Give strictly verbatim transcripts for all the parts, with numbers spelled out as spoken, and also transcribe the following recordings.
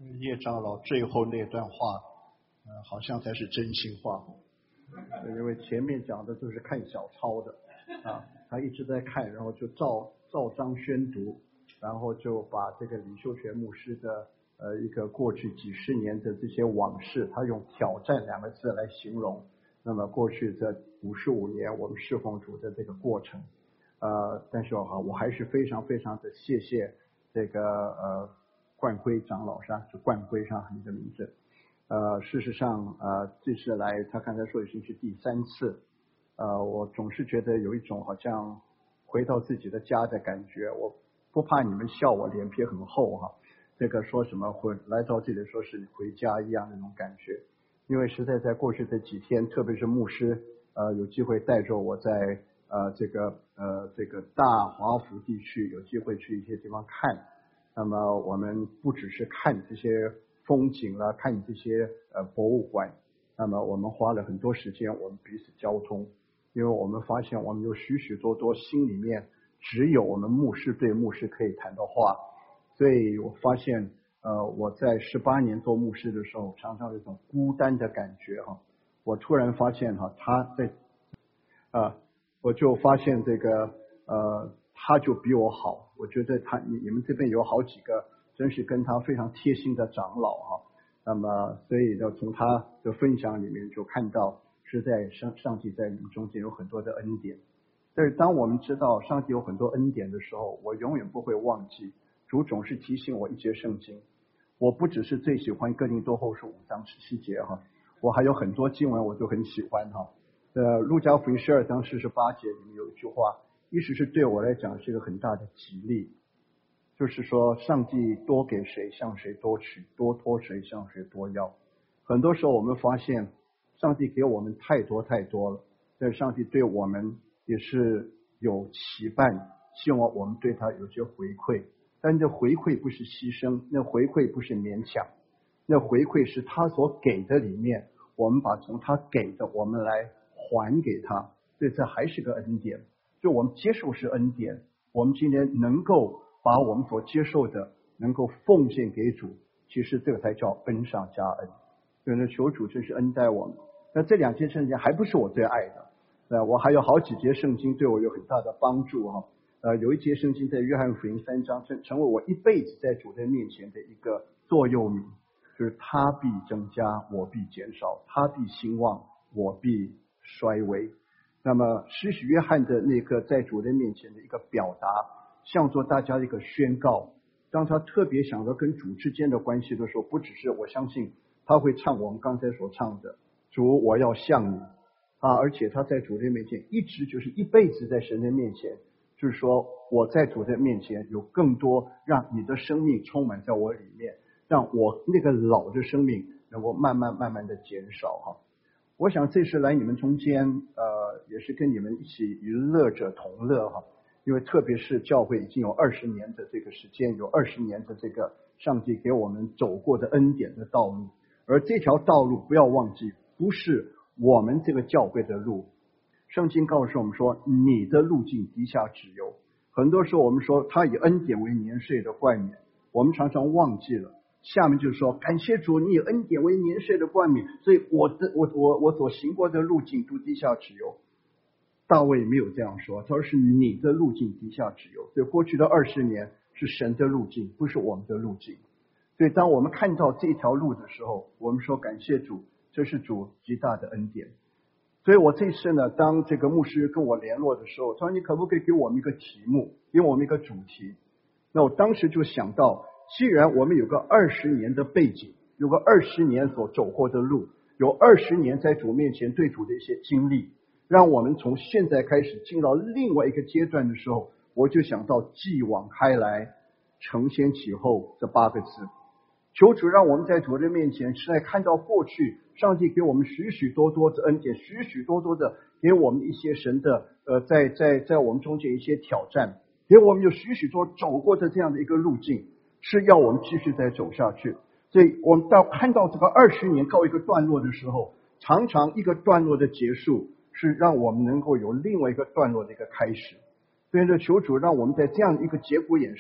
叶长老最后那段话，呃，好像才是真心话，因为前面讲的都是看小抄的啊，他一直在看，然后就照照章宣读，然后就把这个李秀全牧师的呃一个过去几十年的这些往事，他用挑战两个字来形容。那么过去这五十五年我们侍奉主的这个过程，呃，但是哈，我还是非常非常的谢谢这个呃冠辉长老上，是冠辉上你的名字。呃，事实上，呃，这次来他刚才说已经是第三次，呃，我总是觉得有一种好像回到自己的家的感觉。我不怕你们笑我脸皮很厚哈，这个说什么回来到这里说是回家一样那种感觉。因为实在在过去这几天，特别是牧师呃有机会带着我在呃这个呃这个大华府地区有机会去一些地方看，那么我们不只是看这些风景了，看这些呃博物馆，那么我们花了很多时间，我们彼此交通，因为我们发现我们有许许多多心里面只有我们牧师对牧师可以谈的话，所以我发现呃我在十八年做牧师的时候，常常有一种孤单的感觉哈。我突然发现哈，他在啊、呃，我就发现这个呃，他就比我好。我觉得他你你们这边有好几个真是跟他非常贴心的长老哈。那么所以呢，从他的分享里面就看到，是在上上帝在你们中间有很多的恩典。但是当我们知道上帝有很多恩典的时候，我永远不会忘记，主总是提醒我一节圣经。我不只是最喜欢哥林多后书五章十七节哈，我还有很多经文我都很喜欢哈。呃，路加福音十二章四十八节里面有一句话，意思是对我来讲是一个很大的激励，就是说上帝多给谁向谁多取，多托谁向谁多要。很多时候我们发现上帝给我们太多太多了，但是上帝对我们也是有期盼，希望我们对他有些回馈，但这回馈不是牺牲，那回馈不是勉强，那回馈是他所给的里面，我们把从他给的我们来还给他，所以这还是个恩典。就我们接受是恩典，我们今天能够把我们所接受的能够奉献给主，其实这个才叫恩上加恩。所以呢，求主真是恩待我们。那这两节圣经还不是我最爱的，呃，我还有好几节圣经对我有很大的帮助哈。呃，有一节圣经在约翰福音三章，成成为我一辈子在主的面前的一个座右铭，就是他必增加，我必减少；他必兴旺，我必衰微。那么施洗约翰的那个在主的面前的一个表达，像做大家一个宣告。当他特别想到跟主之间的关系的时候，不只是我相信他会唱我们刚才所唱的主我要像你啊，而且他在主的面前一直就是一辈子在神的面前，就是说我在主的面前有更多让你的生命充满在我里面，让我那个老的生命能够慢慢慢慢的减少哈。我想这次来你们中间呃，也是跟你们一起与乐者同乐哈，因为特别是教会已经有二十年的这个时间，有二十年的这个上帝给我们走过的恩典的道路，而这条道路不要忘记不是我们这个教会的路。圣经告诉我们说，你的路径低下只有，很多时候我们说他以恩典为年岁的冠冕，我们常常忘记了下面就是说，感谢主，你以恩典为年岁的冠冕，所以我的我我我所行过的路径都低下只有。大卫没有这样说，他说是你的路径低下只有。所以过去的二十年是神的路径，不是我们的路径。所以当我们看到这条路的时候，我们说感谢主，这是主极大的恩典。所以我这次呢，当这个牧师跟我联络的时候，他说你可不可以给我们一个题目，给我们一个主题。那我当时就想到，既然我们有个二十年的背景，有个二十年所走过的路，有二十年在主面前对主的一些经历，让我们从现在开始进到另外一个阶段的时候，我就想到继往开来，承先启后这八个字。求主让我们在主的面前是在看到过去上帝给我们许许多多的恩典，许许多多的给我们一些神的呃，在在在我们中间一些挑战，给我们有许许多走过的这样的一个路径，是要我们继续再走下去。所以我们到看到这个二十年告一个段落的时候，常常一个段落的结束是让我们能够有另外一个段落的一个开始。所以呢，求主让我们在这样一个节骨眼上，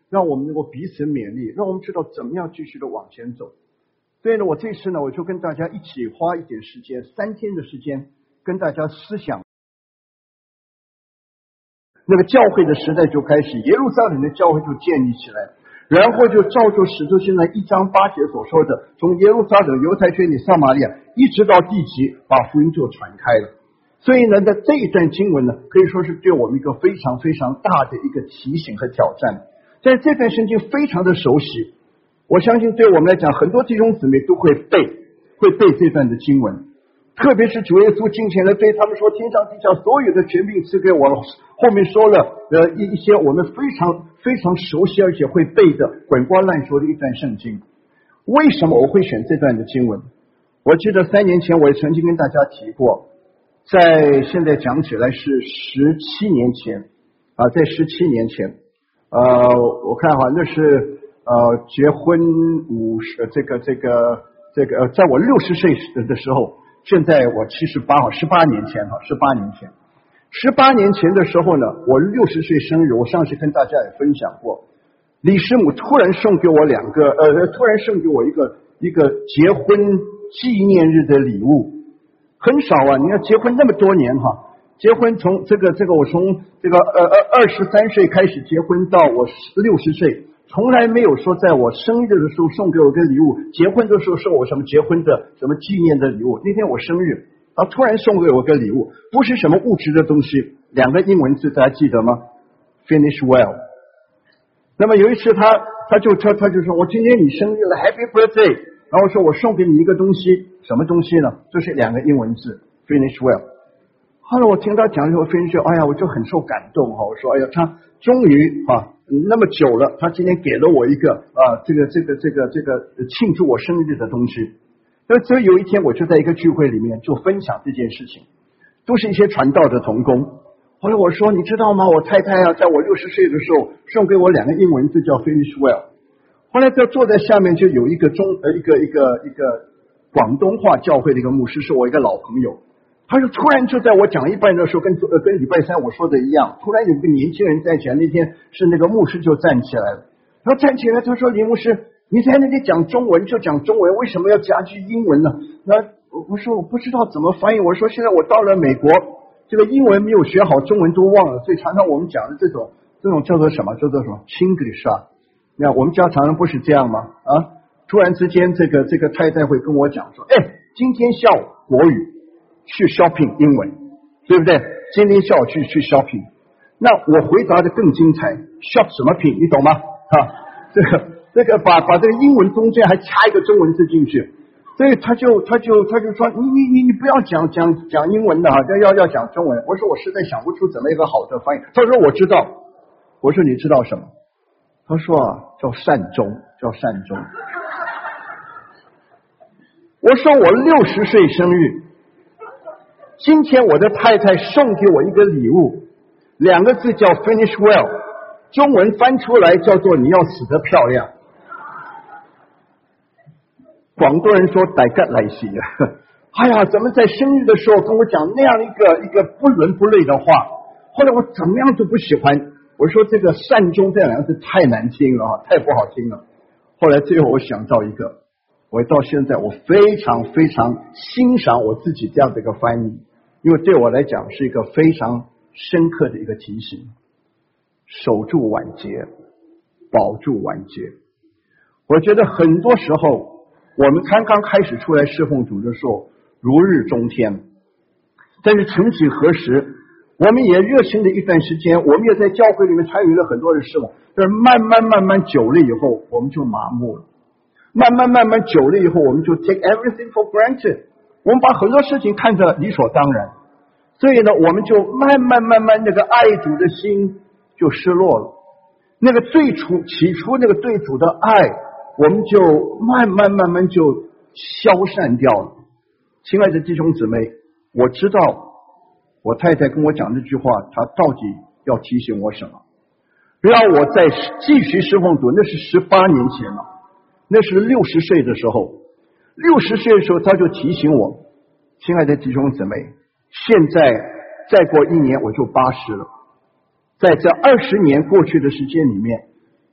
让我们能够彼此勉励，让我们知道怎么样继续的往前走。所以呢，我这次呢，我就跟大家一起花一点时间，三天的时间，跟大家思想那个教会的时代就开始，耶路撒冷的教会就建立起来，然后就照着使徒行传一章八节所说的，从耶路撒冷、犹太圈里、撒玛利亚，一直到地极，把福音就传开了。所以呢，在这一段经文呢，可以说是对我们一个非常非常大的一个提醒和挑战。在这段圣经非常的熟悉，我相信对我们来讲，很多弟兄姊妹都会背，会背这段的经文。特别是主耶稣进前来对他们说，天上地下所有的权柄赐给我，后面说了呃一一些我们非常非常熟悉而且会背的滚瓜烂熟的一段圣经。为什么我会选这段的经文？我记得三年前我也曾经跟大家提过，在现在讲起来是十七年前啊，在十七年前，呃，我看哈，那是呃结婚五十，这个这个这个，呃，在我六十岁的时候。现在我七十八号，十八年前哈，十八年前，十八年前的时候呢，我六十岁生日，我上次跟大家也分享过，李师母突然送给我两个，呃，突然送给我一个一个结婚纪念日的礼物，很少啊，你要结婚那么多年哈，结婚从这个这个我从这个呃呃二十三岁开始结婚到我六十岁。从来没有说在我生日的时候送给我个礼物，结婚的时候送我什么结婚的什么纪念的礼物。那天我生日，他突然送给我个礼物，不是什么物质的东西，两个英文字大家记得吗 ？Finish well。那么有一次他他就他他就说我今天你生日了 ，Happy birthday。然后说我送给你一个东西，什么东西呢？就是两个英文字 Finish well。后来我听他讲之后 Finish well， 哎呀，我就很受感动哈。我说哎呀，他终于啊。那么久了，他今天给了我一个啊，这个这个这个这个庆祝我生日的东西。那所以有一天，我就在一个聚会里面就分享这件事情，都是一些传道的同工。后来我说，你知道吗？我太太啊，在我六十岁的时候送给我两个英文字叫 Finish well。后来在坐在下面就有一个中呃一个一个一个广东话教会的一个牧师，是我一个老朋友。他说突然就在我讲一半的时候，跟呃跟礼拜三我说的一样，突然有个年轻人站起来，那天是那个牧师就站起来了，他站起来他说李牧师，你在那里讲中文就讲中文，为什么要加句英文呢？那我说我不知道怎么翻译，我说现在我到了美国，这个英文没有学好，中文都忘了，所以常常我们讲的这种这种叫做什么叫做什么 Chinglish 啊，那我们家常常不是这样吗？啊，突然之间这个这个太太会跟我讲说，哎，今天下午国语去 shopping 英文，对不对？今天下午去去 shopping， 那我回答的更精彩 ，shop 什么品，你懂吗？啊，这个这个把把这个英文中间还插一个中文字进去，所以他就他就他就说，你你你你不要讲讲讲英文的哈，要要讲中文。我说我实在想不出怎么一个好的翻译。他说我知道，我说你知道什么？他说啊，叫善终，叫善终。我说我六十岁生日。今天我的太太送给我一个礼物，两个字叫 Finish well， 中文翻出来叫做你要死得漂亮。广东人说逮个来袭啊！哎呀，怎么在生日的时候跟我讲那样一个一个不伦不类的话？后来我怎么样都不喜欢，我说这个善终这两个字太难听了啊，太不好听了。后来最后我想到一个，我到现在我非常非常欣赏我自己这样的一个翻译。因为对我来讲是一个非常深刻的一个提醒，守住晚节，保住晚节。我觉得很多时候我们刚刚开始出来侍奉主的时候如日中天，但是曾几何时我们也热心的一段时间，我们也在教会里面参与了很多的事物，但是慢慢慢慢久了以后我们就麻木了，慢慢慢慢久了以后我们就 take everything for granted，我们把很多事情看着理所当然，所以呢，我们就慢慢慢慢那个爱主的心就失落了。那个最初起初那个对主的爱，我们就慢慢慢慢就消散掉了。亲爱的弟兄姊妹，我知道我太太跟我讲这句话，她到底要提醒我什么？让我在继续侍奉主，那是十八年前了，那是六十岁的时候。六十岁的时候，他就提醒我，亲爱的弟兄姊妹，现在再过一年我就八十了，在这二十年过去的时间里面，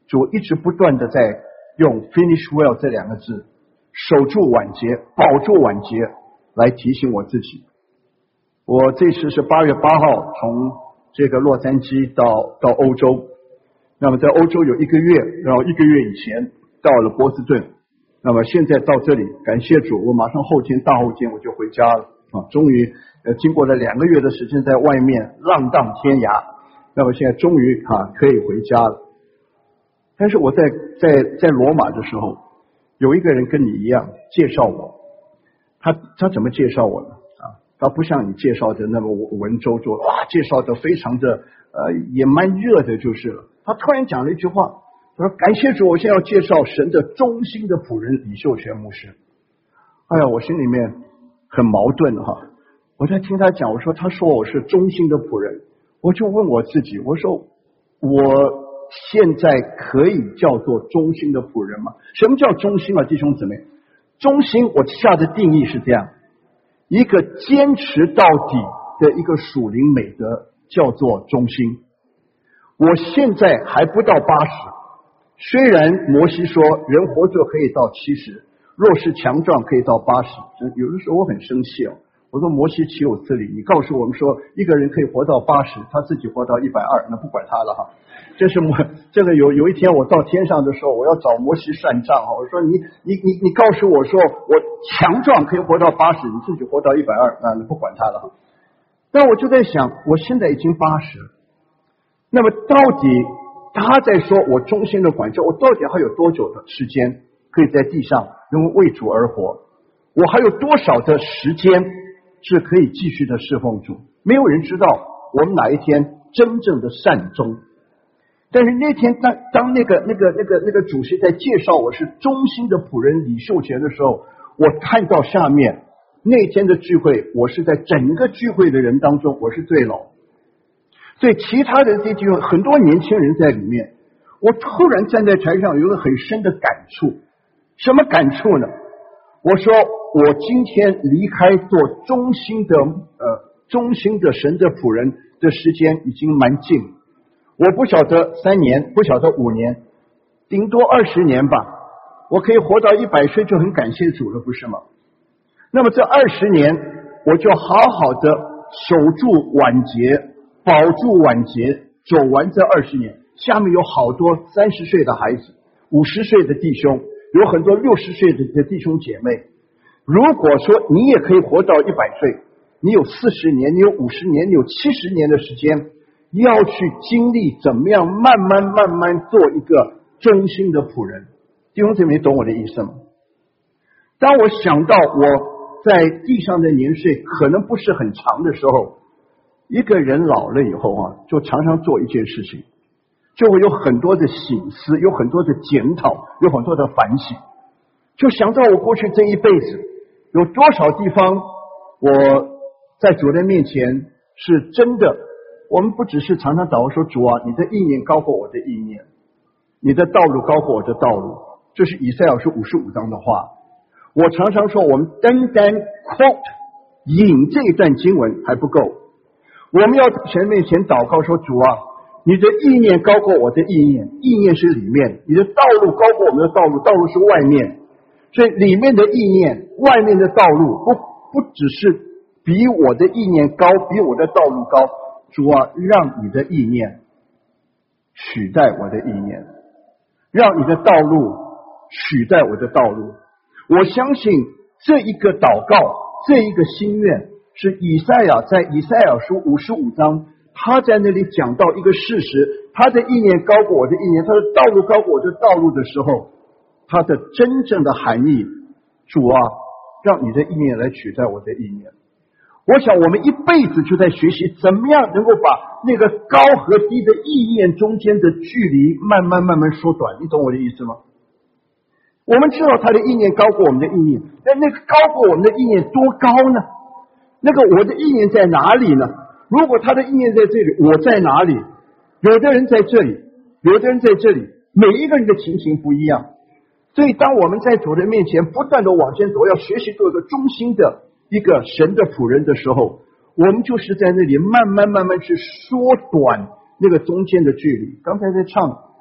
主一直不断的在用 finish well 这两个字，守住晚节，保住晚节，来提醒我自己。我这次是八月八号从这个洛杉矶到到欧洲，那么在欧洲有一个月，然后一个月以前到了波士顿，那么现在到这里，感谢主，我马上后天大后天我就回家了啊！终于呃经过了两个月的时间在外面浪荡天涯，那么现在终于啊可以回家了。但是我在在在罗马的时候，有一个人跟你一样介绍我，他他怎么介绍我呢？啊，他不像你介绍的那么文绉绉，哇，介绍的非常的呃也蛮热的，就是了。他突然讲了一句话。他说：“感谢主，我现在要介绍神的忠心的仆人李秀全牧师。”哎呀，我心里面很矛盾哈。我在听他讲，我说他说我是忠心的仆人，我就问我自己，我说我现在可以叫做忠心的仆人吗？什么叫忠心啊，弟兄姊妹？忠心我下的定义是这样：一个坚持到底的一个属灵美德叫做忠心。我现在还不到八十。虽然摩西说人活着可以到七十，若是强壮可以到八十，有的时候我很生气哦。我说摩西岂有此理？你告诉我们说一个人可以活到八十，他自己活到一百二，那不管他了哈。这是我这个有有一天我到天上的时候，我要找摩西算账哈。我说你你你你告诉我说我强壮可以活到八十，你自己活到一百二，那你不管他了哈。但我就在想，我现在已经八十，那么到底？他在说我忠心的管教，我到底还有多久的时间可以在地上能为主而活？我还有多少的时间是可以继续的侍奉主？没有人知道我们哪一天真正的善终。但是那天当当那个那个那个那个主席在介绍我是忠心的仆人李秀全的时候，我看到下面那天的聚会，我是在整个聚会的人当中我是最老。所以其他的这地方很多年轻人在里面，我突然站在台上有了很深的感触。什么感触呢？我说我今天离开做忠心的呃忠心的神的仆人的时间已经蛮近，我不晓得三年，不晓得五年，顶多二十年吧，我可以活到一百岁就很感谢主了，不是吗？那么这二十年我就好好的守住晚节，保住晚节，走完这二十年。下面有好多三十岁的孩子，五十岁的弟兄，有很多六十岁的弟兄姐妹。如果说你也可以活到一百岁，你有四十年，你有五十年，你有七十年的时间，要去经历怎么样慢慢慢慢做一个忠心的仆人。弟兄姐妹懂我的意思吗？当我想到我在地上的年岁可能不是很长的时候，一个人老了以后啊，就常常做一件事情，就会有很多的省思，有很多的检讨，有很多的反省。就想到我过去这一辈子有多少地方我在主的面前是真的，我们不只是常常祷告说主啊，你的意念高过我的意念，你的道路高过我的道路，这是以赛亚书五十五章的话。我常常说我们单单 quote 引这一段经文还不够，我们要在神面前祷告说主啊，你的意念高过我的意念，意念是里面，你的道路高过我们的道路，道路是外面，所以里面的意念，外面的道路不不只是比我的意念高，比我的道路高，主啊，让你的意念取代我的意念，让你的道路取代我的道路。我相信这一个祷告，这一个心愿是以赛亚在以赛亚书五十五章，他在那里讲到一个事实，他的意念高过我的意念，他的道路高过我的道路的时候，他的真正的含义，主啊，让你的意念来取代我的意念。我想我们一辈子就在学习怎么样能够把那个高和低的意念中间的距离慢慢慢慢缩短，你懂我的意思吗？我们知道他的意念高过我们的意念，但那个高过我们的意念多高呢？那个我的意念在哪里呢？如果他的意念在这里，我在哪里？有的人在这里，有的人在这里，每一个人的情形不一样。所以当我们在主的面前不断的往前走，要学习做一个忠心的一个神的仆人的时候，我们就是在那里慢慢慢慢去缩短那个中间的距离。刚才在唱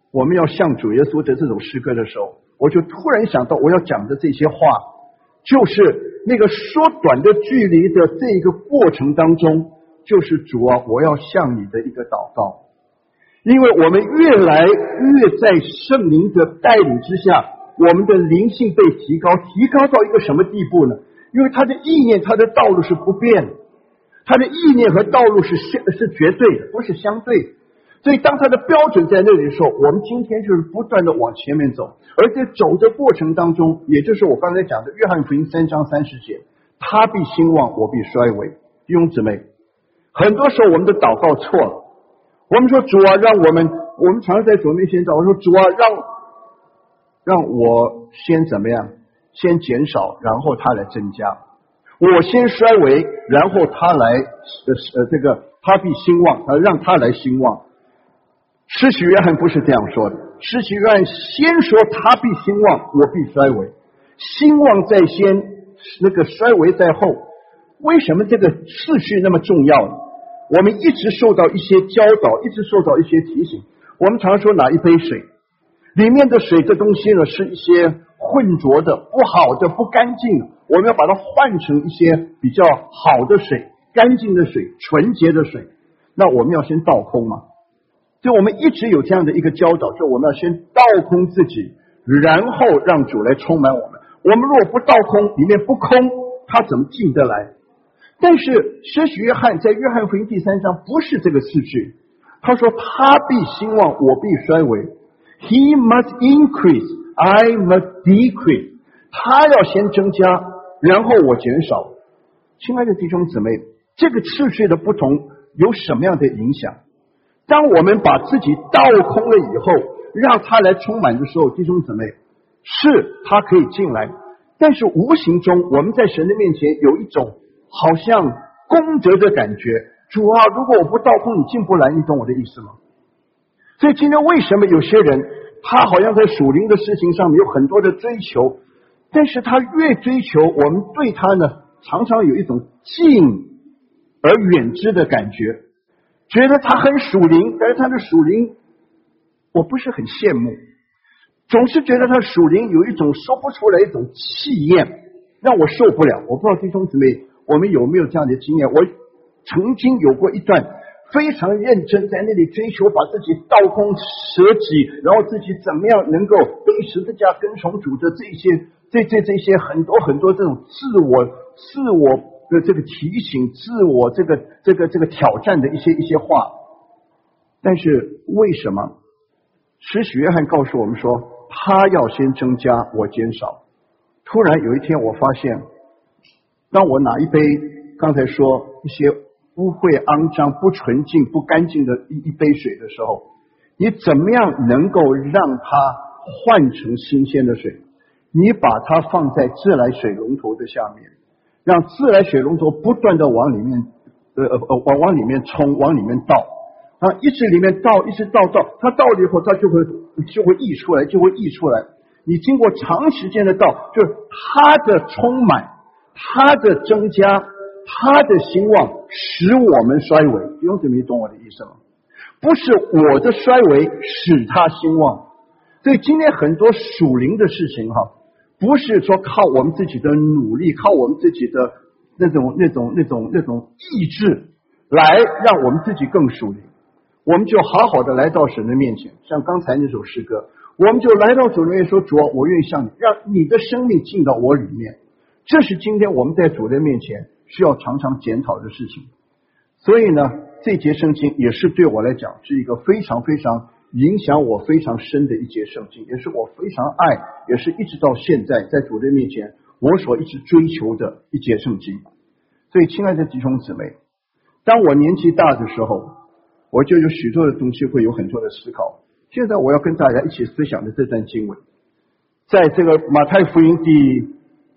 我们要向主耶稣的这首诗歌的时候，我就突然想到我要讲的这些话，就是那个缩短的距离的这个过程当中，就是主啊，我要向你的一个祷告。因为我们越来越在圣灵的带领之下，我们的灵性被提高，提高到一个什么地步呢？因为他的意念，他的道路是不变的，他的意念和道路是是绝对的，不是相对的。所以当他的标准在那里的时候，我们今天就是不断的往前面走，而在走的过程当中，也就是我刚才讲的约翰福音三章三十节，他必兴旺，我必衰微。弟兄姊妹，很多时候我们的祷告错了，我们说主啊，让我们我们常常在主面前祷告，说主啊，让让我先怎么样，先减少，然后他来增加，我先衰微，然后他来呃这个他必兴旺，呃让他来兴旺。施洗约翰不是这样说的，施洗约翰先说他必兴旺，我必衰微，兴旺在先，那个衰微在后。为什么这个次序那么重要呢？我们一直受到一些教导，一直受到一些提醒。我们常说拿一杯水，里面的水这东西呢，是一些混浊的、不好的、不干净的，我们要把它换成一些比较好的水、干净的水、纯洁的水。那我们要先倒空嘛，所以我们一直有这样的一个教导，就我们要先倒空自己，然后让主来充满我们。我们如果不倒空，里面不空，他怎么进得来？但是施洗约翰在约翰福音第三章不是这个次序，他说他必兴旺，我必衰微。 He must increase, I must decrease。 他要先增加，然后我减少。亲爱的弟兄姊妹，这个次序的不同有什么样的影响？当我们把自己倒空了以后，让他来充满的时候，弟兄姊妹，是他可以进来，但是无形中我们在神的面前有一种好像功德的感觉。主啊，如果我不倒空，你进不来，你懂我的意思吗？所以今天为什么有些人他好像在属灵的事情上面有很多的追求，但是他越追求，我们对他呢常常有一种近而远之的感觉，觉得他很属灵，但是他的属灵我不是很羡慕，总是觉得他属灵有一种说不出来一种气焰，让我受不了。我不知道弟兄姊妹我们有没有这样的经验？我曾经有过一段非常认真在那里追求，把自己倒空舍己，然后自己怎么样能够背十字架跟从主的这些这这这些很多很多这种自我自我的这个提醒，自我这个这个这个挑战的一些一些话。但是为什么施洗约翰告诉我们说他要先增加，我减少？突然有一天我发现，当我拿一杯刚才说一些污秽、肮脏、不纯净、不干净的一一杯水的时候，你怎么样能够让它换成新鲜的水？你把它放在自来水龙头的下面，让自来水龙头不断的往里面呃呃往往里面冲，往里面倒啊，一直里面倒，一直倒倒，它倒了以后，它就会就会溢出来，就会溢出来。你经过长时间的倒，就是它的充满，它的增加，他的兴旺使我们衰微。弟兄姊妹，懂我的意思吗？不是我的衰微使他兴旺。所以今天很多属灵的事情哈，不是说靠我们自己的努力，靠我们自己的那种那种那种那种意志来让我们自己更属灵，我们就好好的来到神的面前，像刚才那首诗歌，我们就来到主的面前说，主啊，我愿意向你，让你的生命进到我里面。这是今天我们在主的面前需要常常检讨的事情。所以呢，这节圣经也是对我来讲是一个非常非常影响我非常深的一节圣经，也是我非常爱，也是一直到现在在主的面前我所一直追求的一节圣经。所以亲爱的弟兄姊妹，当我年纪大的时候，我就有许多的东西会有很多的思考。现在我要跟大家一起思想的这段经文，在这个马太福音第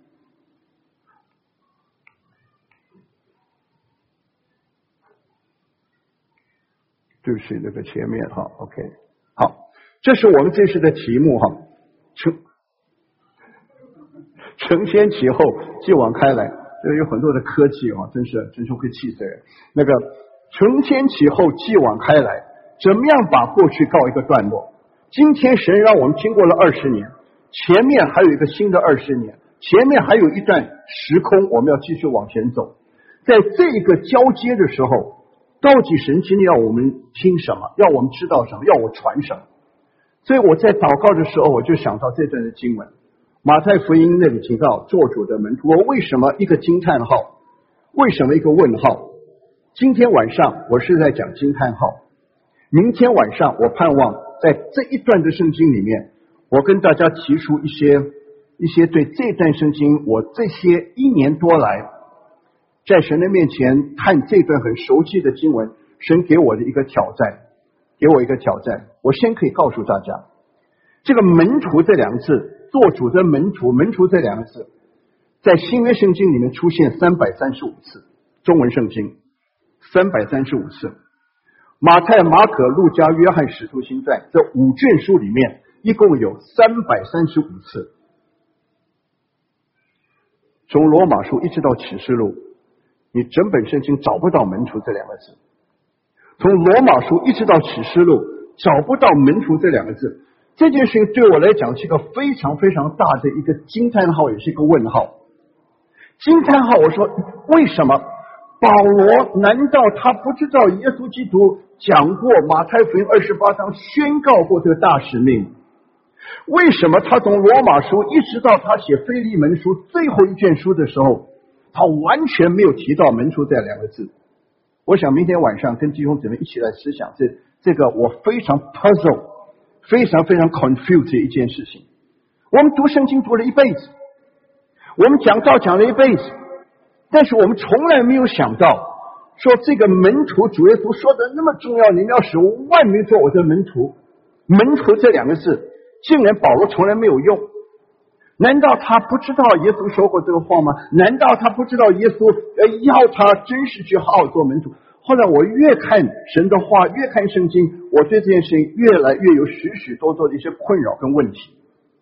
对不起，那个前面哈 ，OK， 好，这是我们这次的题目哈，承承先启后，继往开来，这有很多的科技啊，真是真是会气死人。那个承先启后，继往开来，怎么样把过去告一个段落？ 今天神让我们经过了二十年，前面还有一个新的二十年，前面还有一段时空，我们要继续往前走。在这个交接的时候，到底神今天要我们听什么，要我们知道什么，要我传什么。所以我在祷告的时候，我就想到这段的经文，马太福音那里提到做主的门徒，我为什么一个惊叹号，为什么一个问号？今天晚上我是在讲惊叹号，明天晚上我盼望在这一段的圣经里面，我跟大家提出一些一些对这段圣经我这些一年多来在神的面前看这段很熟悉的经文，神给我的一个挑战，给我一个挑战。我先可以告诉大家，这个门徒这两个字，做主的门徒，门徒这两个字在新约圣经里面出现三百三十五次，中文圣经三百三十五次，马太、马可、路加、约翰、使徒行传这五卷书里面一共有三百三十五次。从罗马书一直到启示录，你整本圣经找不到门徒这两个字。从罗马书一直到启示录，找不到门徒这两个字。这件事情对我来讲是一个非常非常大的一个惊叹号，也是一个问号。惊叹号，我说为什么保罗难道他不知道耶稣基督讲过马太福音二十八章宣告过这个大使命？为什么他从罗马书一直到他写腓利门书最后一卷书的时候，他完全没有提到门徒这两个字？我想明天晚上跟弟兄姊妹一起来思想这这个我非常 puzzle 非常非常 confused 的一件事情。我们读圣经读了一辈子，我们讲道讲了一辈子，但是我们从来没有想到说这个门徒，主耶稣说的那么重要，你们要使万民做我的门徒。门徒这两个字竟然保罗从来没有用。难道他不知道耶稣说过这个话吗？难道他不知道耶稣要他真是去好好做门徒？后来我越看神的话，越看圣经，我对这件事情越来越有许许多多的一些困扰跟问题。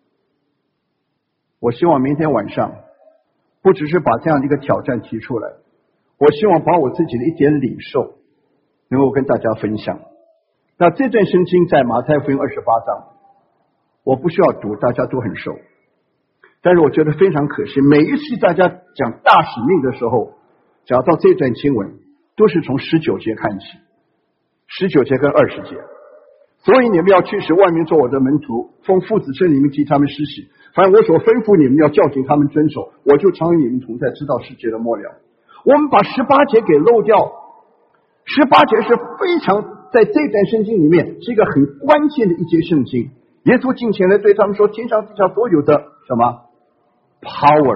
我希望明天晚上不只是把这样的一个挑战提出来，我希望把我自己的一点领受能够跟大家分享。那这段圣经在马太福音二十八章，我不需要读，大家都很熟。但是我觉得非常可惜，每一次大家讲大使命的时候，讲到这段经文都是从十九节看起，十九节跟二十节。所以你们要去使万民做我的门徒，奉父子圣灵替他们施洗，凡我所吩咐你们要教训他们遵守，我就常与你们同在，直到世界的末了。我们把十八节给漏掉，十八节是非常在这段圣经里面是一个很关键的一节圣经。耶稣进前来对他们说，天上地下所有的什么 power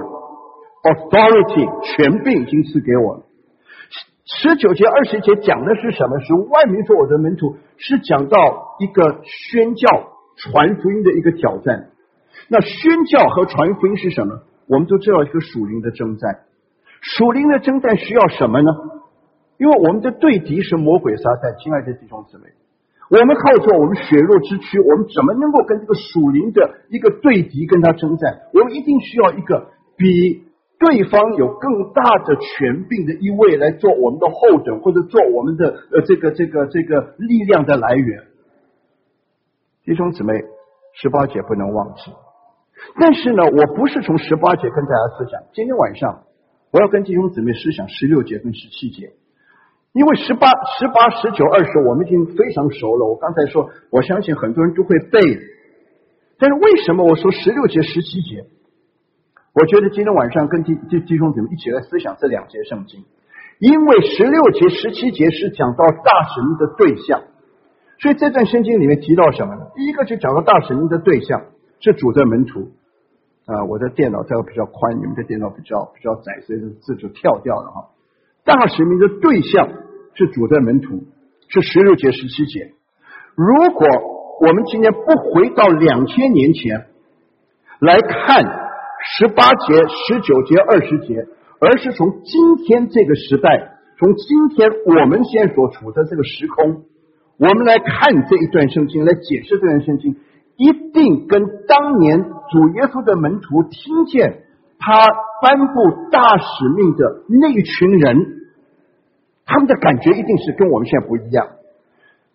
authority 权柄已经赐给我了。十九节二十节讲的是什么？是万民做我的门徒，是讲到一个宣教传福音的一个挑战。那宣教和传福音是什么？我们都知道一个属灵的征战。属灵的征战需要什么呢？因为我们的对敌是魔鬼撒旦。亲爱的弟兄姊妹，我们靠着我们血肉之躯，我们怎么能够跟这个属灵的一个对敌跟他征战？我们一定需要一个比对方有更大的权柄的一位来做我们的后盾，或者做我们的呃这个这个这个力量的来源。弟兄姊妹，十八节不能忘记。但是呢，我不是从十八节跟大家思想，今天晚上我要跟弟兄姊妹思想十六节跟十七节。因为十八、十八、十九、二十我们已经非常熟了。我刚才说，我相信很多人都会背。但是为什么我说十六节、十七节？我觉得今天晚上跟弟弟兄姊妹一起来思想这两节圣经，因为十六节、十七节是讲到大使命的对象，所以这段圣经里面提到什么呢？第一个就讲到大使命的对象是主的门徒。啊、呃，我的电脑这个比较宽，你们的电脑比较比较窄，所以字就跳掉了哈。大使命的对象是主的门徒，是十六节、十七节。如果我们今天不回到两千年前来看十八节、十九节、二十节，而是从今天这个时代，从今天我们现在所处的这个时空，我们来看这一段圣经，来解释这段圣经，一定跟当年主耶稣的门徒听见他颁布大使命的那一群人，他们的感觉一定是跟我们现在不一样。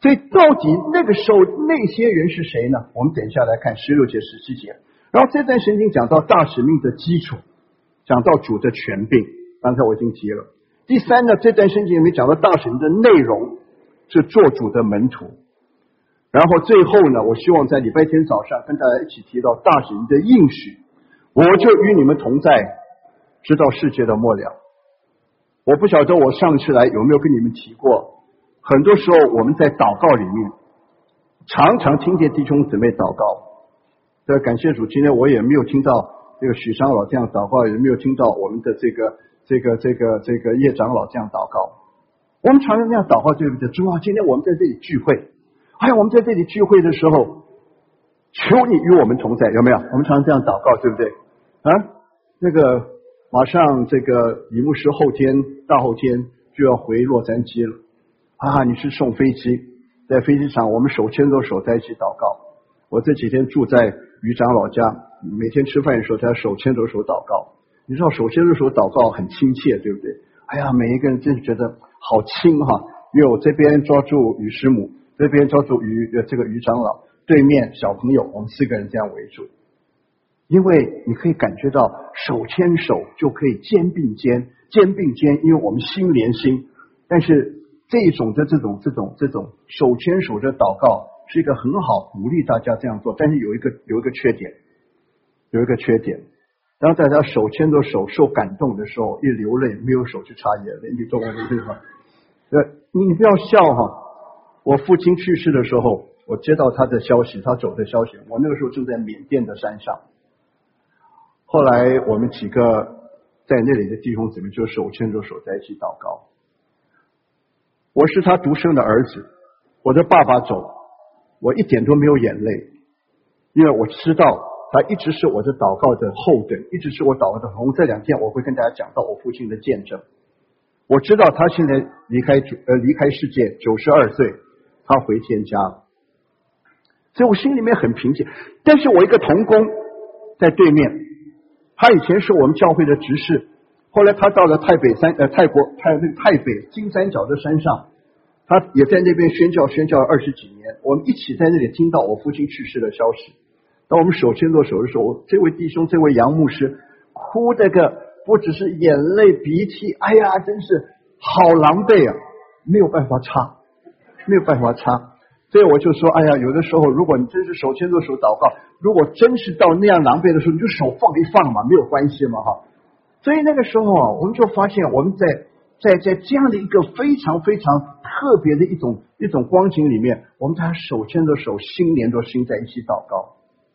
所以到底那个时候那些人是谁呢？我们等一下来看十六节十七节。然后这段圣经讲到大使命的基础，讲到主的权柄，刚才我已经提了。第三呢，这段圣经里面讲到大使命的内容是做主的门徒。然后最后呢，我希望在礼拜天早上跟大家一起提到大使命的应许，我就与你们同在，直到世界的末了。我不晓得我上次来有没有跟你们提过，很多时候我们在祷告里面常常听见弟兄姊妹祷告，这感谢主，今天我也没有听到这个许长老这样祷告，也没有听到我们的这个这个这个这个叶长老这样祷告。我们常常这样祷告，对不对？主啊，今天我们在这里聚会，哎呀，我们在这里聚会的时候，求你与我们同在，有没有？我们常常这样祷告，对不对？啊，那个马上这个李牧师后天大后天就要回洛杉矶了啊！你是送飞机，在飞机场我们手牵着手在一起祷告。我这几天住在余长老家，每天吃饭的时候他手牵着手祷告。你知道手牵着手祷告很亲切，对不对？哎呀，每一个人真是觉得好亲哈！因为我这边抓住余师母，这边抓住余这个余长老，对面小朋友，我们四个人这样围住。因为你可以感觉到手牵手就可以肩并肩，肩并肩，因为我们心连心。但是这一种的这种这种这种手牵手的祷告是一个很好鼓励大家这样做，但是有一个有一个缺点，有一个缺点。当大家手牵着手受感动的时候，一流泪没有手去擦眼泪，你懂我的意思吗？呃，你不要笑哈。我父亲去世的时候，我接到他的消息，他走的消息，我那个时候正在缅甸的山上。后来我们几个在那里的弟兄姊妹就手牵着手在一起祷告。我是他独生的儿子，我的爸爸走，我一点都没有眼泪，因为我知道他一直是我的祷告的后盾，一直是我祷告的红。这两天我会跟大家讲到我父亲的见证。我知道他现在离开呃离开世界，九十二岁，他回天家了，所以我心里面很平静。但是我一个同工在对面，他以前是我们教会的执事，后来他到了泰北山呃泰国泰那个泰北金三角的山上，他也在那边宣教宣教了二十几年。我们一起在那里听到我父亲去世的消息。当我们手牵着手的时候，这位弟兄这位杨牧师哭这个不只是眼泪鼻涕，哎呀真是好狼狈啊，没有办法擦，没有办法擦。所以我就说，哎呀，有的时候如果你真是手牵着手祷告，如果真是到那样狼狈的时候，你就手放一放嘛，没有关系嘛哈。所以那个时候啊，我们就发现我们在在在这样的一个非常非常特别的一种一种光景里面，我们才手牵着手，心连着心在一起祷告。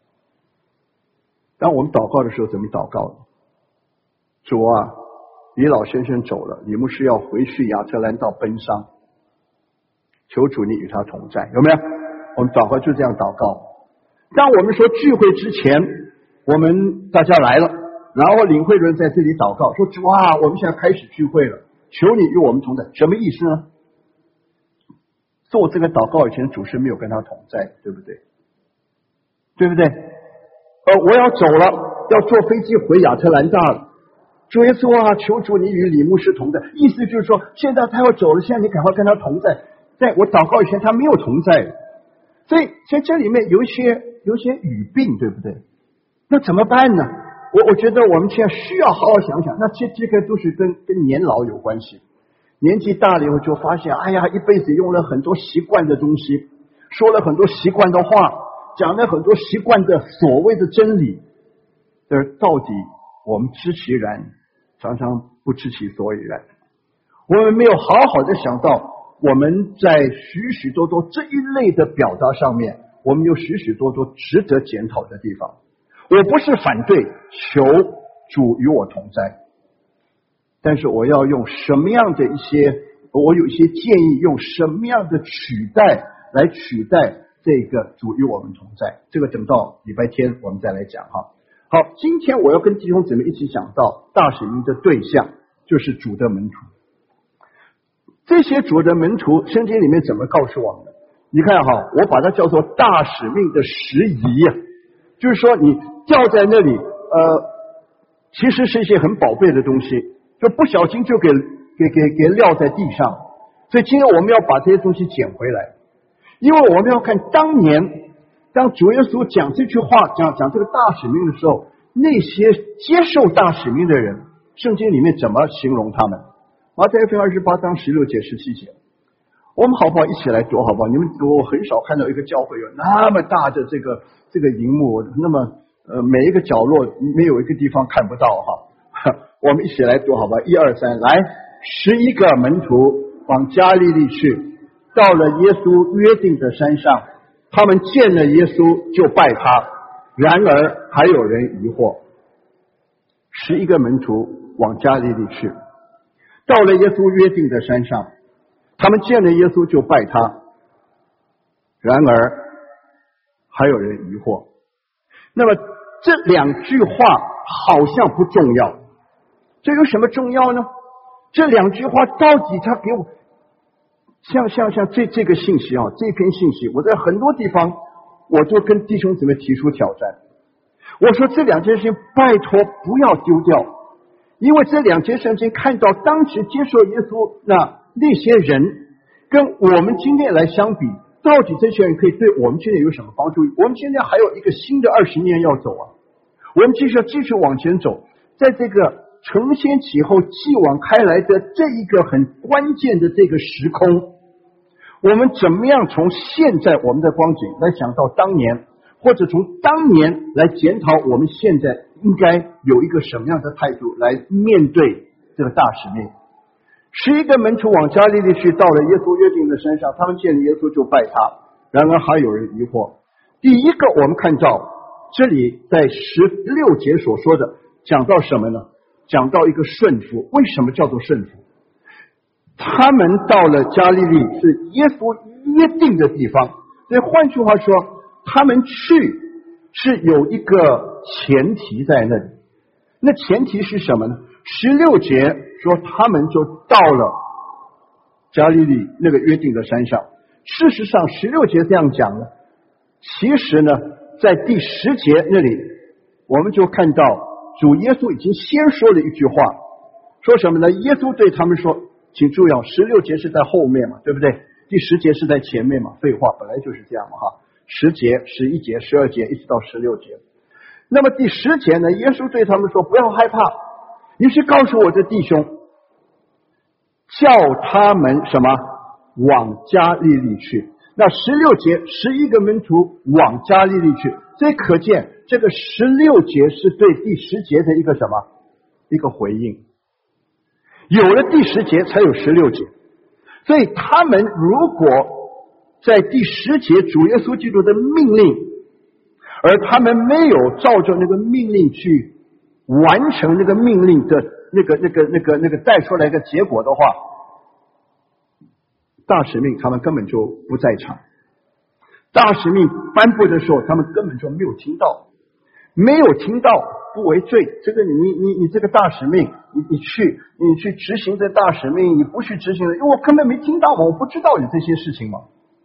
当我们祷告的时候，怎么祷告的？主啊，李老先生走了，李牧师要回去亚特兰大奔丧，求主你与他同在，有没有？我们祷告就这样祷告。当我们说聚会之前，我们大家来了，然后领会的人在这里祷告，说主啊，我们现在开始聚会了，求你与我们同在，什么意思呢？做这个祷告以前，主是没有跟他同在，对不对？对不对？呃，我要走了，要坐飞机回亚特兰大了。主耶稣啊，求主你与李牧师同在，意思就是说，现在他要走了，现在你赶快跟他同在。在我祷告以前，他没有同在，所以在这里面有一些有一些语病，对不对？那怎么办呢？我我觉得我们现在需要好好想想。那这这个都是跟跟年老有关系，年纪大了以后就发现，哎呀，一辈子用了很多习惯的东西，说了很多习惯的话，讲了很多习惯的所谓的真理，而到底我们知其然，常常不知其所以然。我们没有好好的想到，我们在许许多多这一类的表达上面，我们有许许多多值得检讨的地方。我不是反对求主与我同在，但是我要用什么样的一些，我有一些建议，用什么样的取代来取代这个主与我们同在，这个等到礼拜天我们再来讲哈。好，今天我要跟弟兄姊妹一起讲到大使命的对象就是主的门徒。这些主的门徒圣经里面怎么告诉我们的？你看哈，我把它叫做大使命的时宜啊，就是说你掉在那里呃，其实是一些很宝贝的东西，就不小心就给给给给撂在地上，所以今天我们要把这些东西捡回来。 因为我们要看当年当主耶稣讲这句话，讲讲这个大使命的时候，那些接受大使命的人，圣经里面怎么形容他们？马太福音二十八章十六节十七节，我们好不好一起来读好不好？你们我很少看到一个教会有那么大的这个这个荧幕，那么呃每一个角落没有一个地方看不到哈。我们一起来读好吧，一二三，来，十一个门徒往加利利去，到了耶稣约定的山上，他们见了耶稣就拜他，然而还有人疑惑。十一个门徒往加利利去，到了耶稣约定的山上，他们见了耶稣就拜他，然而还有人疑惑。那么这两句话好像不重要，这有什么重要呢？这两句话到底他给我像像像这这个信息啊，这篇信息，我在很多地方我就跟弟兄姊妹提出挑战。我说这两件事情拜托不要丢掉，因为这两件事情看到当时接受耶稣那那些人，跟我们今天来相比，到底这些人可以对我们今天有什么帮助？我们今天还有一个新的二十年要走啊，我们继续要继续往前走，在这个承先启后继往开来的这一个很关键的这个时空，我们怎么样从现在我们的光景来想到当年，或者从当年来检讨我们现在应该有一个什么样的态度来面对这个大使命。十一个门徒往加利利去，到了耶稣约定的山上，他们见了耶稣就拜他，然而还有人疑惑。第一个我们看到这里在十六节所说的讲到什么呢？讲到一个顺服。为什么叫做顺服？他们到了加利利是耶稣约定的地方，所以换句话说，他们去是有一个前提在那里。那前提是什么呢？十六节说他们就到了加利利那个约定的山上。事实上十六节这样讲呢，其实呢在第十节那里我们就看到主耶稣已经先说了一句话，说什么呢？耶稣对他们说，请注意啊，十六节是在后面嘛，对不对？第十节是在前面嘛，废话本来就是这样嘛哈。十节、十一节、十二节一直到十六节。那么第十节呢，耶稣对他们说，不要害怕，你去告诉我的弟兄，叫他们什么往加利利去。那十六节十一个门徒往加利利去，所以可见这个十六节是对第十节的一个什么一个回应。有了第十节才有十六节，所以他们如果在第十节主耶稣基督的命令，而他们没有照着那个命令去完成那个命令的那个那个那个那个带出来的结果的话，大使命他们根本就不在场。大使命颁布的时候，他们根本就没有听到，没有听到不为罪。这个你你你这个大使命，你你去你去执行这大使命，你不去执行的，因为我根本没听到嘛，我不知道有这些事情嘛。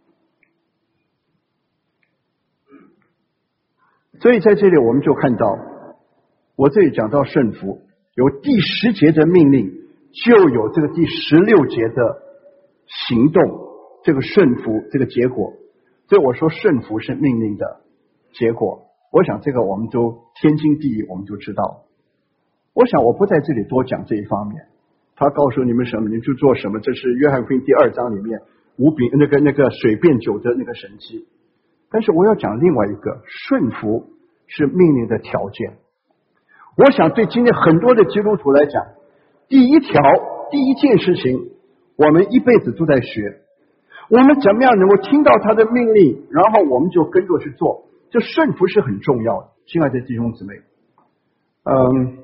所以在这里我们就看到，我这里讲到顺服，有第十节的命令，就有这个第十六节的行动，这个顺服这个结果。所以我说顺服是命令的结果，我想这个我们都天经地义，我们就知道。我想我不在这里多讲这一方面，他告诉你们什么你就做什么，这是约翰福音第二章里面五饼那个那个水变酒的那个神迹。但是我要讲另外一个，顺服是命令的条件。我想对今天很多的基督徒来讲，第一条第一件事情我们一辈子都在学，我们怎么样能够听到他的命令，然后我们就跟着去做，这顺服是很重要的。亲爱的弟兄姊妹，嗯，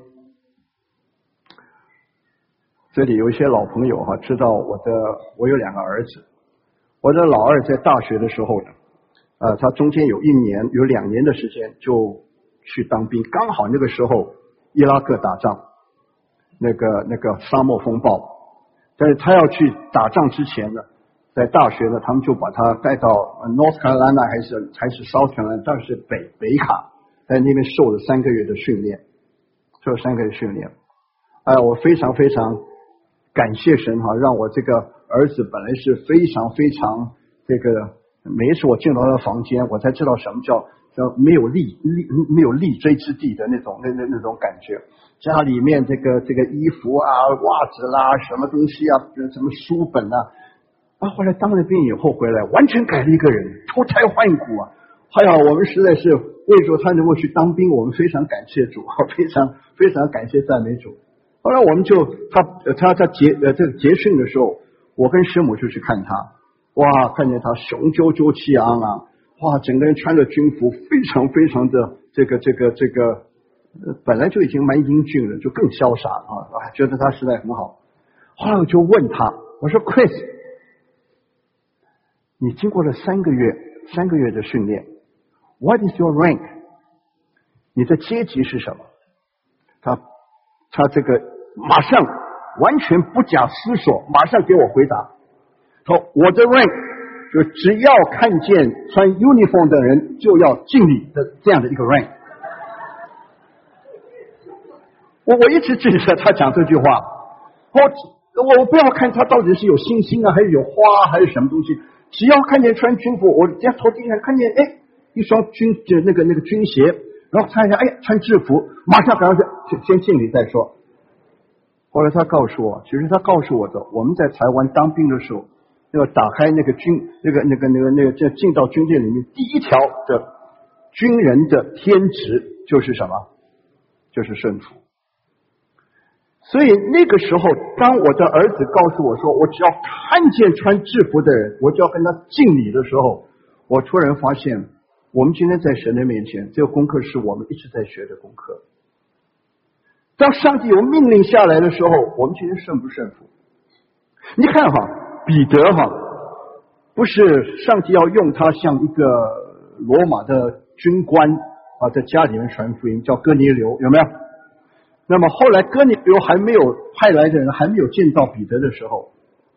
这里有一些老朋友哈，知道我的我有两个儿子，我的老二在大学的时候呢，呃，他中间有一年有两年的时间就去当兵，刚好那个时候伊拉克打仗，那个那个沙漠风暴，但是他要去打仗之前呢，在大学呢，他们就把他带到 North Carolina 还是还是 South Carolina， 但是北北卡，在那边受了三个月的训练，受了三个月训练。哎、呃，我非常非常感谢神哈，让我这个儿子本来是非常非常这个每一次我进到他的房间，我才知道什么叫叫没有立立没有立锥之地的那种那那那种感觉。家里面这个这个衣服啊、袜子啦、什么东西啊、什么书本啊，啊，后来当了兵以后回来，完全改了一个人，脱胎换骨啊！哎呀，我们实在是为着他能够去当兵，我们非常感谢主，非常非常感谢赞美主。后来我们就他他他结呃这个结训的时候，我跟师母就去看他，哇，看见他雄赳赳气昂昂，哇，整个人穿着军服，非常非常的这个这个这个，呃，本来就已经蛮英俊了，就更潇洒啊，觉得他实在很好。后来我就问他，我说 Chris， 你经过了三个月三个月的训练 ，What is your rank？ 你的阶级是什么？他他这个马上完全不假思索，马上给我回答，说我的 rank 就只要看见穿 uniform 的人就要敬礼的这样的一个 rank。我我一直记着他讲这句话，我我不要看他到底是有星星啊，还是有花，还是什么东西，只要看见穿军服，我这样头低下看见哎一双军就那个那个军鞋，然后看一下哎穿制服，马上赶快先先敬礼再说。后来他告诉我，其实他告诉我的，我们在台湾当兵的时候，要打开那个军那个那个那个那个这进到军队里面第一条的军人的天职就是什么？就是顺服。所以那个时候，当我的儿子告诉我说，我只要看见穿制服的人，我就要跟他敬礼的时候，我突然发现，我们今天在神的面前，这个功课是我们一直在学的功课。当上帝有命令下来的时候，我们今天顺不顺服？你看哈，彼得哈，不是上帝要用他像一个罗马的军官啊，在家里面传福音，叫哥尼流，有没有？那么后来哥尼流还没有派来的人还没有见到彼得的时候，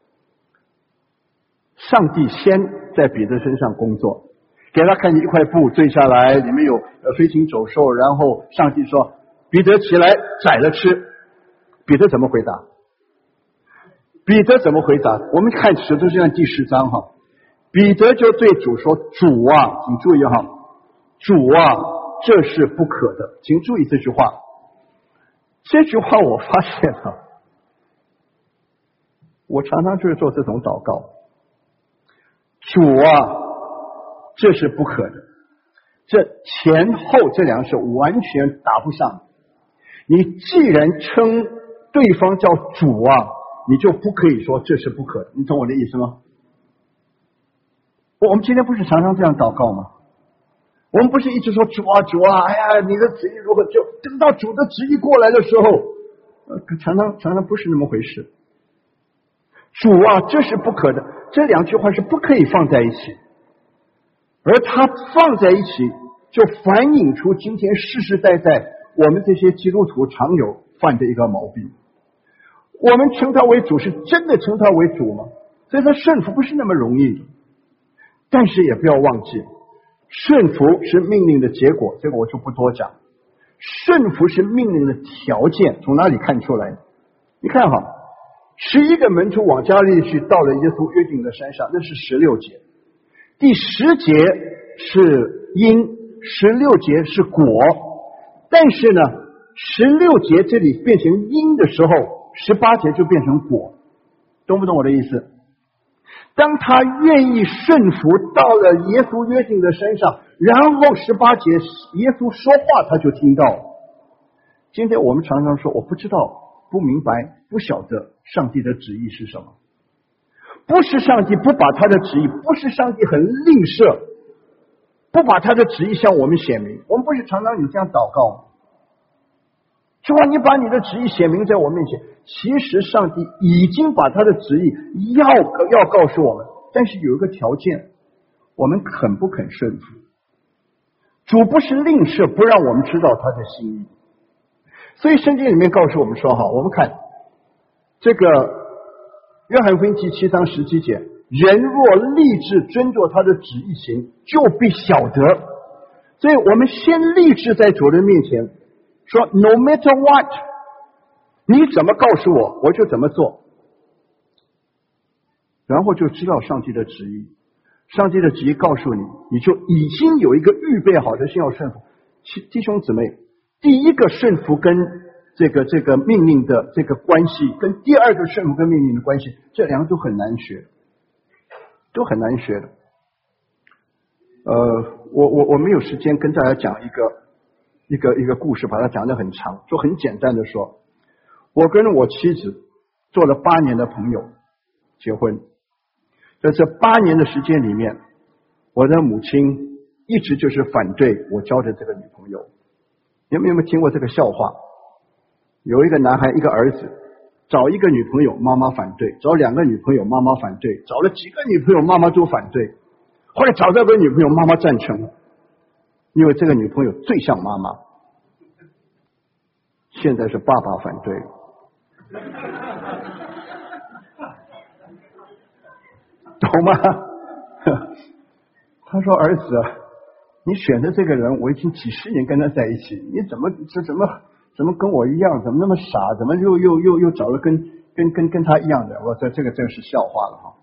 上帝先在彼得身上工作，给他看见一块布坠下来，里面有飞禽走兽，然后上帝说彼得起来宰了吃。彼得怎么回答？彼得怎么回答？我们看使徒行传第十章哈，彼得就对主说：“主啊，请注意哈，主啊，这是不可的。”请注意这句话。这句话我发现了，我常常就是做这种祷告。主啊，这是不可的。这前后这两个是完全打不上。你既然称对方叫主啊，你就不可以说这是不可的。你懂我的意思吗？我们今天不是常常这样祷告吗？我们不是一直说主啊主啊，哎呀，你的旨意如何？就等到主的旨意过来的时候，呃，常常常常不是那么回事。主啊，这是不可的，这两句话是不可以放在一起，而它放在一起，就反映出今天世世代代我们这些基督徒常有犯的一个毛病。我们称他为主，是真的称他为主吗？所以说顺服不是那么容易的，但是也不要忘记。顺服是命令的结果，这个我就不多讲。顺服是命令的条件，从哪里看出来？你看哈，十一个门徒往加利利去，到了耶稣约定的山上，那是十六节。第十节是因，十六节是果。但是呢，十六节这里变成因的时候，十八节就变成果，懂不懂我的意思？当他愿意顺服到了耶稣约定的山上，然后十八节耶稣说话他就听到了。今天我们常常说我不知道，不明白，不晓得上帝的旨意是什么。不是上帝不把他的旨意，不是上帝很吝啬，不把他的旨意向我们显明。我们不是常常有这样祷告吗？主啊，你把你的旨意显明在我面前。其实上帝已经把他的旨意要要告诉我们，但是有一个条件，我们肯不肯顺服。主不是吝啬不让我们知道他的心意，所以圣经里面告诉我们说哈，我们看这个约翰福音第七章十七节，人若立志遵照他的旨意行，就必晓得。所以我们先立志在主人面前说 no matter what， 你怎么告诉我我就怎么做，然后就知道上帝的旨意。 上帝的旨意告诉你，你就已经有一个预备好的心要顺服。弟兄姊妹，第一个顺服跟这个这个命令的这个关系，跟第二个顺服跟命令的关系，这两个都很难学，都很难学的。呃，我我我没有时间跟大家讲一个一个一个故事，把它讲得很长，就很简单的说，我跟我妻子做了八年的朋友，结婚，在这八年的时间里面，我的母亲一直就是反对我交的这个女朋友。你们有没有听过这个笑话？有一个男孩，一个儿子，找一个女朋友，妈妈反对；找两个女朋友，妈妈反对；找了几个女朋友，妈妈都反对。后来找到个女朋友，妈妈赞成了，因为这个女朋友最像妈妈。现在是爸爸反对了。懂吗？他说：“儿子，你选的这个人，我已经几十年跟他在一起，你怎么这怎么怎么跟我一样？怎么那么傻？怎么又又又又找了跟跟跟跟他一样的？我说这个真是笑话了哈！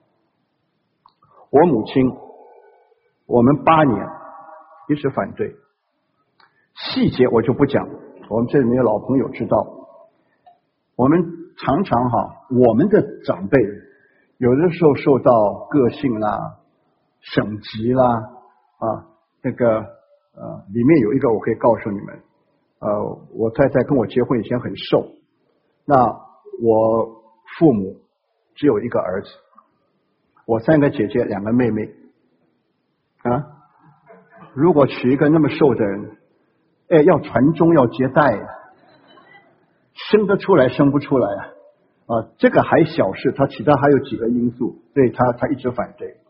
我母亲，我们八年一直反对，细节我就不讲，我们这里面有老朋友知道，我们常常哈，我们的长辈。”有的时候受到个性啦、省级啦啊，这个呃，里面有一个我可以告诉你们，呃，我太太跟我结婚以前很瘦，那我父母只有一个儿子，我三个姐姐，两个妹妹啊，如果娶一个那么瘦的人，哎，要传宗要接代呀，生得出来生不出来啊。啊，这个还小事，他其他还有几个因素，所以他他一直反对。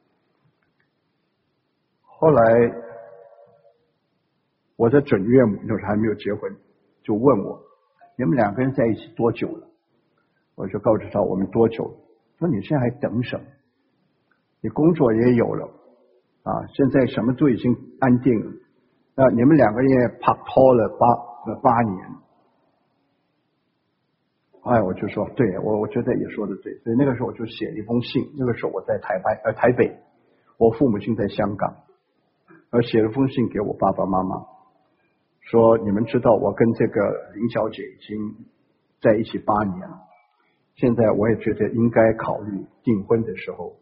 后来我的准岳母那时候还没有结婚，就问我：“你们两个人在一起多久了？”我就告诉他我们多久了。说你现在还等什么？你工作也有了啊，现在什么都已经安定了。那你们两个人也拍拖了八八年。哎，我就说，对我，我觉得也说的对，所以那个时候我就写了一封信。那个时候我在台北，呃，台北，我父母亲在香港，而写了封信给我爸爸妈妈，说你们知道我跟这个林小姐已经在一起八年了，现在我也觉得应该考虑订婚的时候。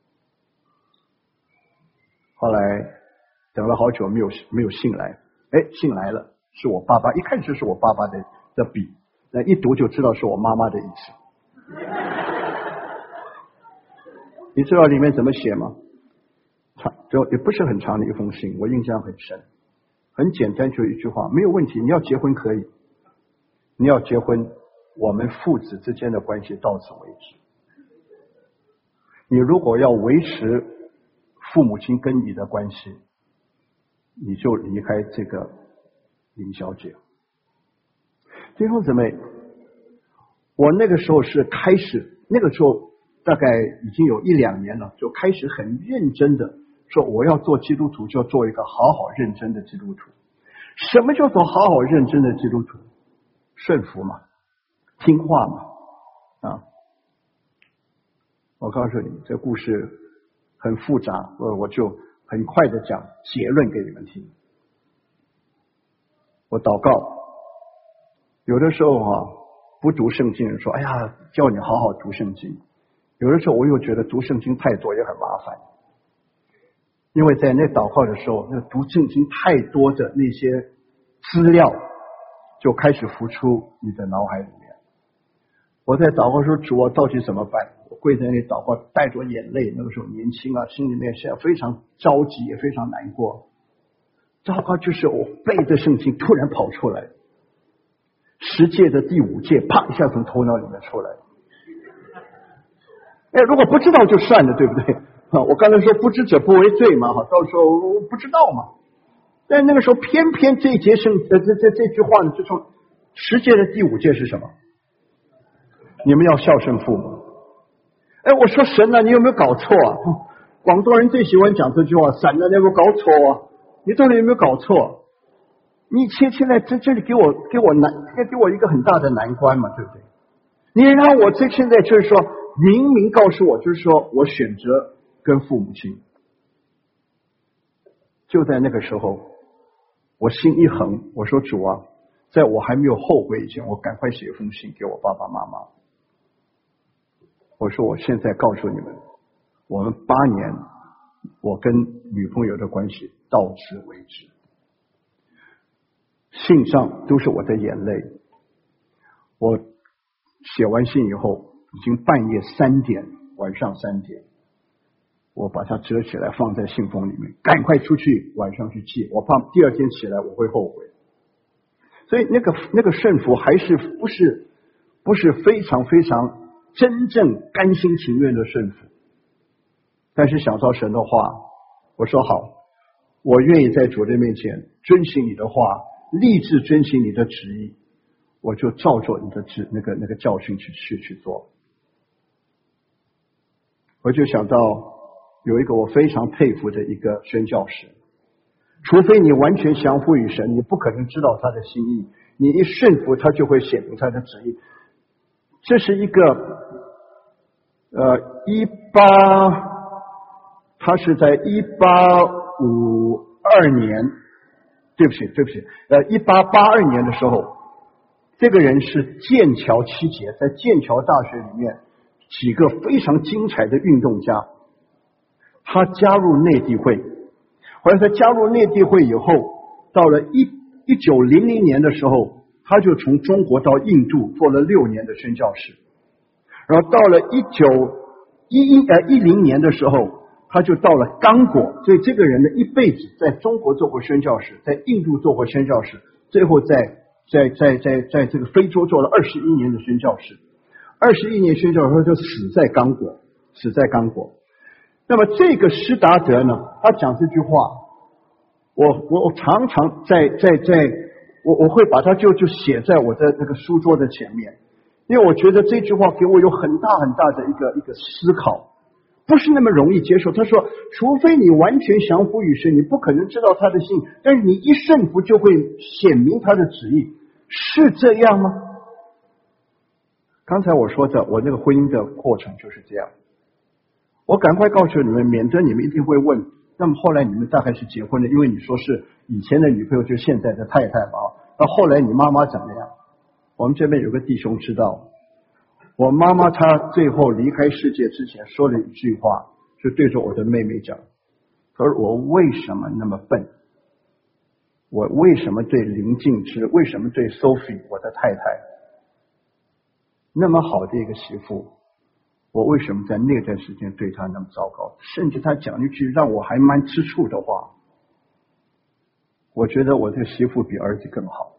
后来等了好久没有没有信来，哎，信来了，是我爸爸，一看就是我爸爸的的笔。那一读就知道是我妈妈的意思。你知道里面怎么写吗？长，就也不是很长的一封信，我印象很深。很简单，就一句话，没有问题。你要结婚可以，你要结婚，我们父子之间的关系到此为止。你如果要维持父母亲跟你的关系，你就离开这个林小姐。弟兄姊妹，我那个时候是开始，那个时候大概已经有一两年了，就开始很认真的说，我要做基督徒，就要做一个好好认真的基督徒。什么叫做好好认真的基督徒？顺服嘛，听话嘛，啊！我告诉你，这故事很复杂，我我就很快的讲结论给你们听。我祷告。有的时候啊，不读圣经人说，哎呀，叫你好好读圣经。有的时候我又觉得读圣经太多也很麻烦，因为在那祷告的时候，那读圣经太多的那些资料就开始浮出你的脑海里面。我在祷告说，主啊，到底怎么办？我跪在那里祷告，带着眼泪。那个时候年轻啊，心里面现在非常着急，也非常难过。祷告就是我背着圣经突然跑出来。十诫的第五诫，啪一下从头脑里面出来。哎，如果不知道就算了，对不对？啊，我刚才说不知者不为罪嘛，哈，到时候我不知道嘛。但那个时候偏偏这一节圣呃这这这句话呢，就从十诫的第五诫是什么？你们要孝顺父母。哎，我说神啊，你有没有搞错啊？广东人最喜欢讲这句话，神啊，你有没有搞错啊？你到底有没有搞错？你现现在这这里给我给我难给我一个很大的难关嘛，对不对？你让我这现在就是说明明告诉我，就是说我选择跟父母亲。就在那个时候，我心一横，我说主啊，在我还没有后悔以前，我赶快写一封信给我爸爸妈妈。我说我现在告诉你们，我们八年我跟女朋友的关系到此为止。信上都是我的眼泪。我写完信以后，已经半夜三点，晚上三点，我把它折起来放在信封里面，赶快出去晚上去寄，我怕第二天起来我会后悔。所以那个那个顺服还是不是不是非常非常真正甘心情愿的顺服。但是想到神的话，我说好，我愿意在主的面前遵行你的话，立志遵行你的旨意，我就照着你的旨那个那个教训去去去做。我就想到有一个我非常佩服的一个宣教士，除非你完全降服于神，你不可能知道他的心意，你一顺服他就会显明他的旨意。这是一个呃一八他是在一八五二年，对不起对不起呃一八八二年的时候，这个人是剑桥七杰，在剑桥大学里面几个非常精彩的运动家，他加入内地会。后来他加入内地会以后，到了一一九零零年的时候，他就从中国到印度做了六年的宣教士，然后到了一九一一呃一零年的时候，他就到了刚果。所以这个人的一辈子在中国做过宣教士，在印度做过宣教士，最后在在在在在这个非洲做了二十一年的宣教士，二十一年宣教士就死在刚果，死在刚果。那么这个施达德呢，他讲这句话，我我我常常在在在我我会把它就就写在我的那个书桌的前面，因为我觉得这句话给我有很大很大的一个一个思考，不是那么容易接受。他说，除非你完全降服于神，你不可能知道他的心，但是你一顺服就会显明他的旨意，是这样吗？刚才我说的，我那个婚姻的过程就是这样。我赶快告诉你们，免得你们一定会问，那么后来你们大概是结婚了，因为你说是以前的女朋友就是现在的太太嘛，那后来你妈妈怎么样？我们这边有个弟兄知道，我妈妈她最后离开世界之前说了一句话，就对着我的妹妹讲，她说我为什么那么笨，我为什么对林静之，为什么对 Sophie 我的太太那么好的一个媳妇，我为什么在那段时间对她那么糟糕？甚至她讲一句让我还蛮吃醋的话，我觉得我这个媳妇比儿子更好。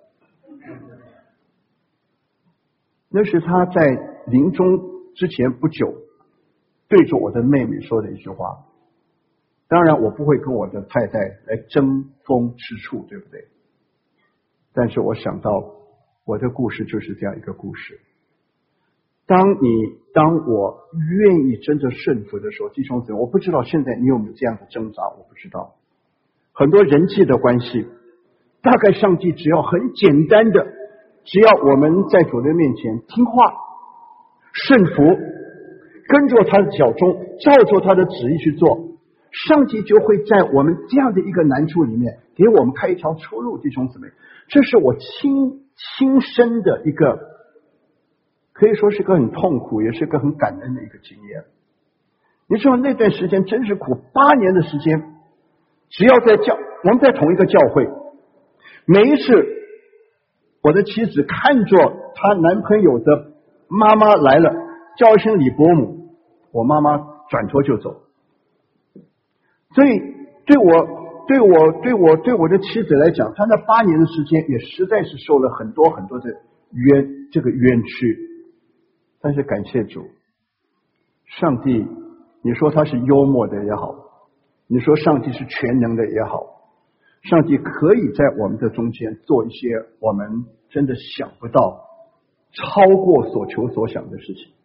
那是他在临终之前不久对着我的妹妹说的一句话。当然我不会跟我的太太来争风吃醋，对不对？但是我想到我的故事就是这样一个故事。当你当我愿意真的顺服的时候，弟兄姊妹，我不知道现在你有没有这样的挣扎，我不知道。很多人际的关系，大概上帝只要很简单的，只要我们在主的面前听话顺服，跟着他的脚中，照着他的旨意去做，上帝就会在我们这样的一个难处里面给我们开一条出路。弟兄姊妹，这是我亲亲身的一个，可以说是个很痛苦，也是个很感恩的一个经验。你知道那段时间真是苦，八年的时间，只要在教我们在同一个教会，每一次我的妻子看着她男朋友的妈妈来了，叫一声李伯母，我妈妈转头就走。所以对我对我对我对我的妻子来讲，她那八年的时间也实在是受了很多很多的冤这个冤屈。但是感谢主，上帝，你说他是幽默的也好，你说上帝是全能的也好，上帝可以在我们的中间做一些我们真的想不到，超过所求所想的事情。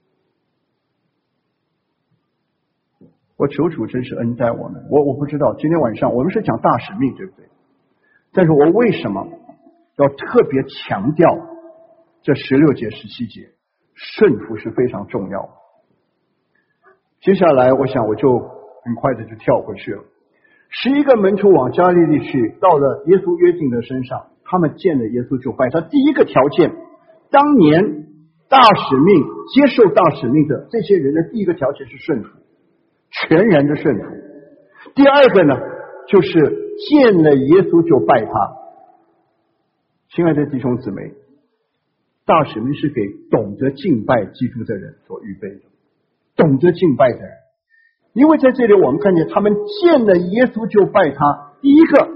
我求主真是恩待我们。我我不知道今天晚上我们是讲大使命，对不对？但是我为什么要特别强调这十六节十七节？顺服是非常重要。接下来我想我就很快的就跳回去了。十一个门徒往加利利去，到了耶稣约定的身上，他们见了耶稣就拜他。第一个条件，当年大使命接受大使命的这些人的第一个条件是顺服，全然的顺服。第二个呢，就是见了耶稣就拜他。亲爱的弟兄姊妹，大使命是给懂得敬拜基督的人所预备的，懂得敬拜的人。因为在这里我们看见他们见了耶稣就拜他。第一个，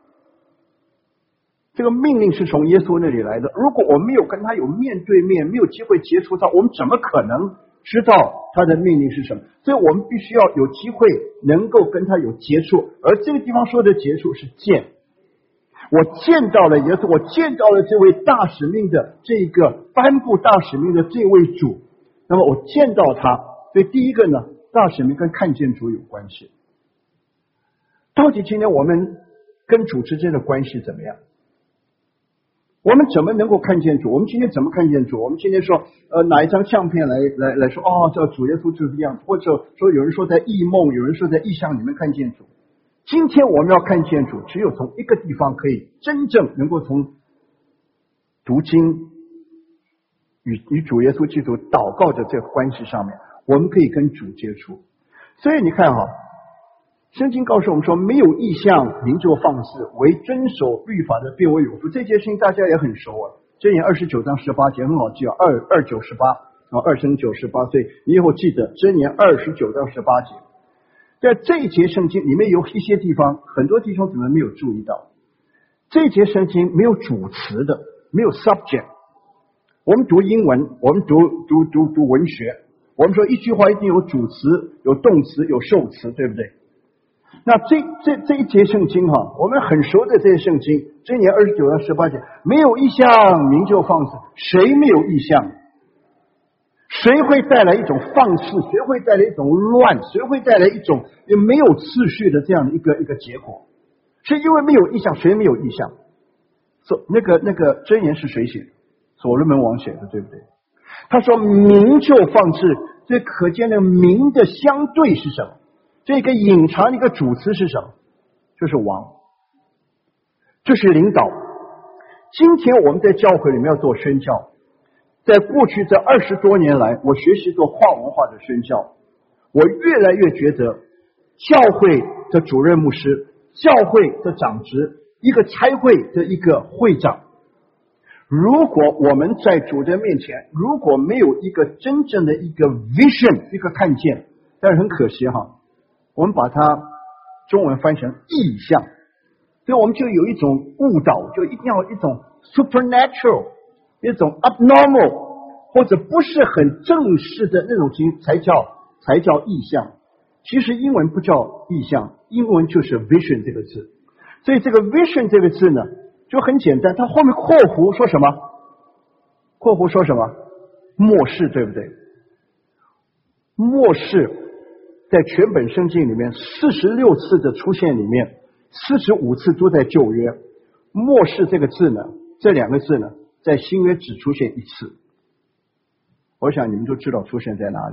这个命令是从耶稣那里来的。如果我们没有跟他有面对面，没有机会接触到，我们怎么可能知道他的命令是什么？所以我们必须要有机会能够跟他有接触。而这个地方说的接触是见，我见到了耶稣，我见到了这位大使命的这个颁布大使命的这位主，那么我见到他。所以第一个呢，大使命跟看见主有关系。到底今天我们跟主之间的关系怎么样？我们怎么能够看见主？我们今天怎么看见主？我们今天说呃哪一张相片来来来说哦，这主耶稣就是这样，或者说有人说在异梦，有人说在异象里面看见主。今天我们要看见主，只有从一个地方可以真正能够从读经与与主耶稣基督祷告的这个关系上面，我们可以跟主接触。所以你看哈，圣经告诉我们说，没有异象民就放肆，唯遵守律法的便为有福。这件事情大家也很熟啊，箴言二十九章十八节很好记啊，二二九十八啊，二升九十八岁，你以后记得箴言二十九章十八节。在这一节圣经里面有一些地方，很多弟兄姊妹没有注意到，这一节圣经没有主词的，没有 subject。我们读英文，我们读读读读文学，我们说一句话一定有主词、有动词、有受词，对不对？那这这这一节圣经哈，我们很熟的这些圣经，箴言二十九章十八节，没有异象，民就放肆。谁没有异象？谁会带来一种放肆？谁会带来一种乱？谁会带来一种没有次序的这样的一个一个结果？是因为没有异象，谁没有异象？所那个那个箴言是谁写的？所罗门王写的，对不对？他说民就放肆，这可见的民的相对是什么？这个隐藏的一个主词是什么？就是王，就是领导。今天我们在教会里面要做宣教，在过去这二十多年来，我学习做跨文化的宣教，我越来越觉得教会的主任牧师、教会的长职、一个差会的一个会长，如果我们在主的面前，如果没有一个真正的一个 vision， 一个看见，但是很可惜哈，我们把它中文翻成异象，所以我们就有一种误导，就一定要一种 supernatural， 一种 abnormal， 或者不是很正式的那种情才叫才叫异象。其实英文不叫异象，英文就是 vision 这个字。所以这个 vision 这个字呢，就很简单，它后面括弧说什么？括弧说什么？末世，对不对？末世在全本圣经里面四十六次的出现里面，四十五次都在旧约。末世这个字呢，这两个字呢，在新约只出现一次。我想你们都知道出现在哪里。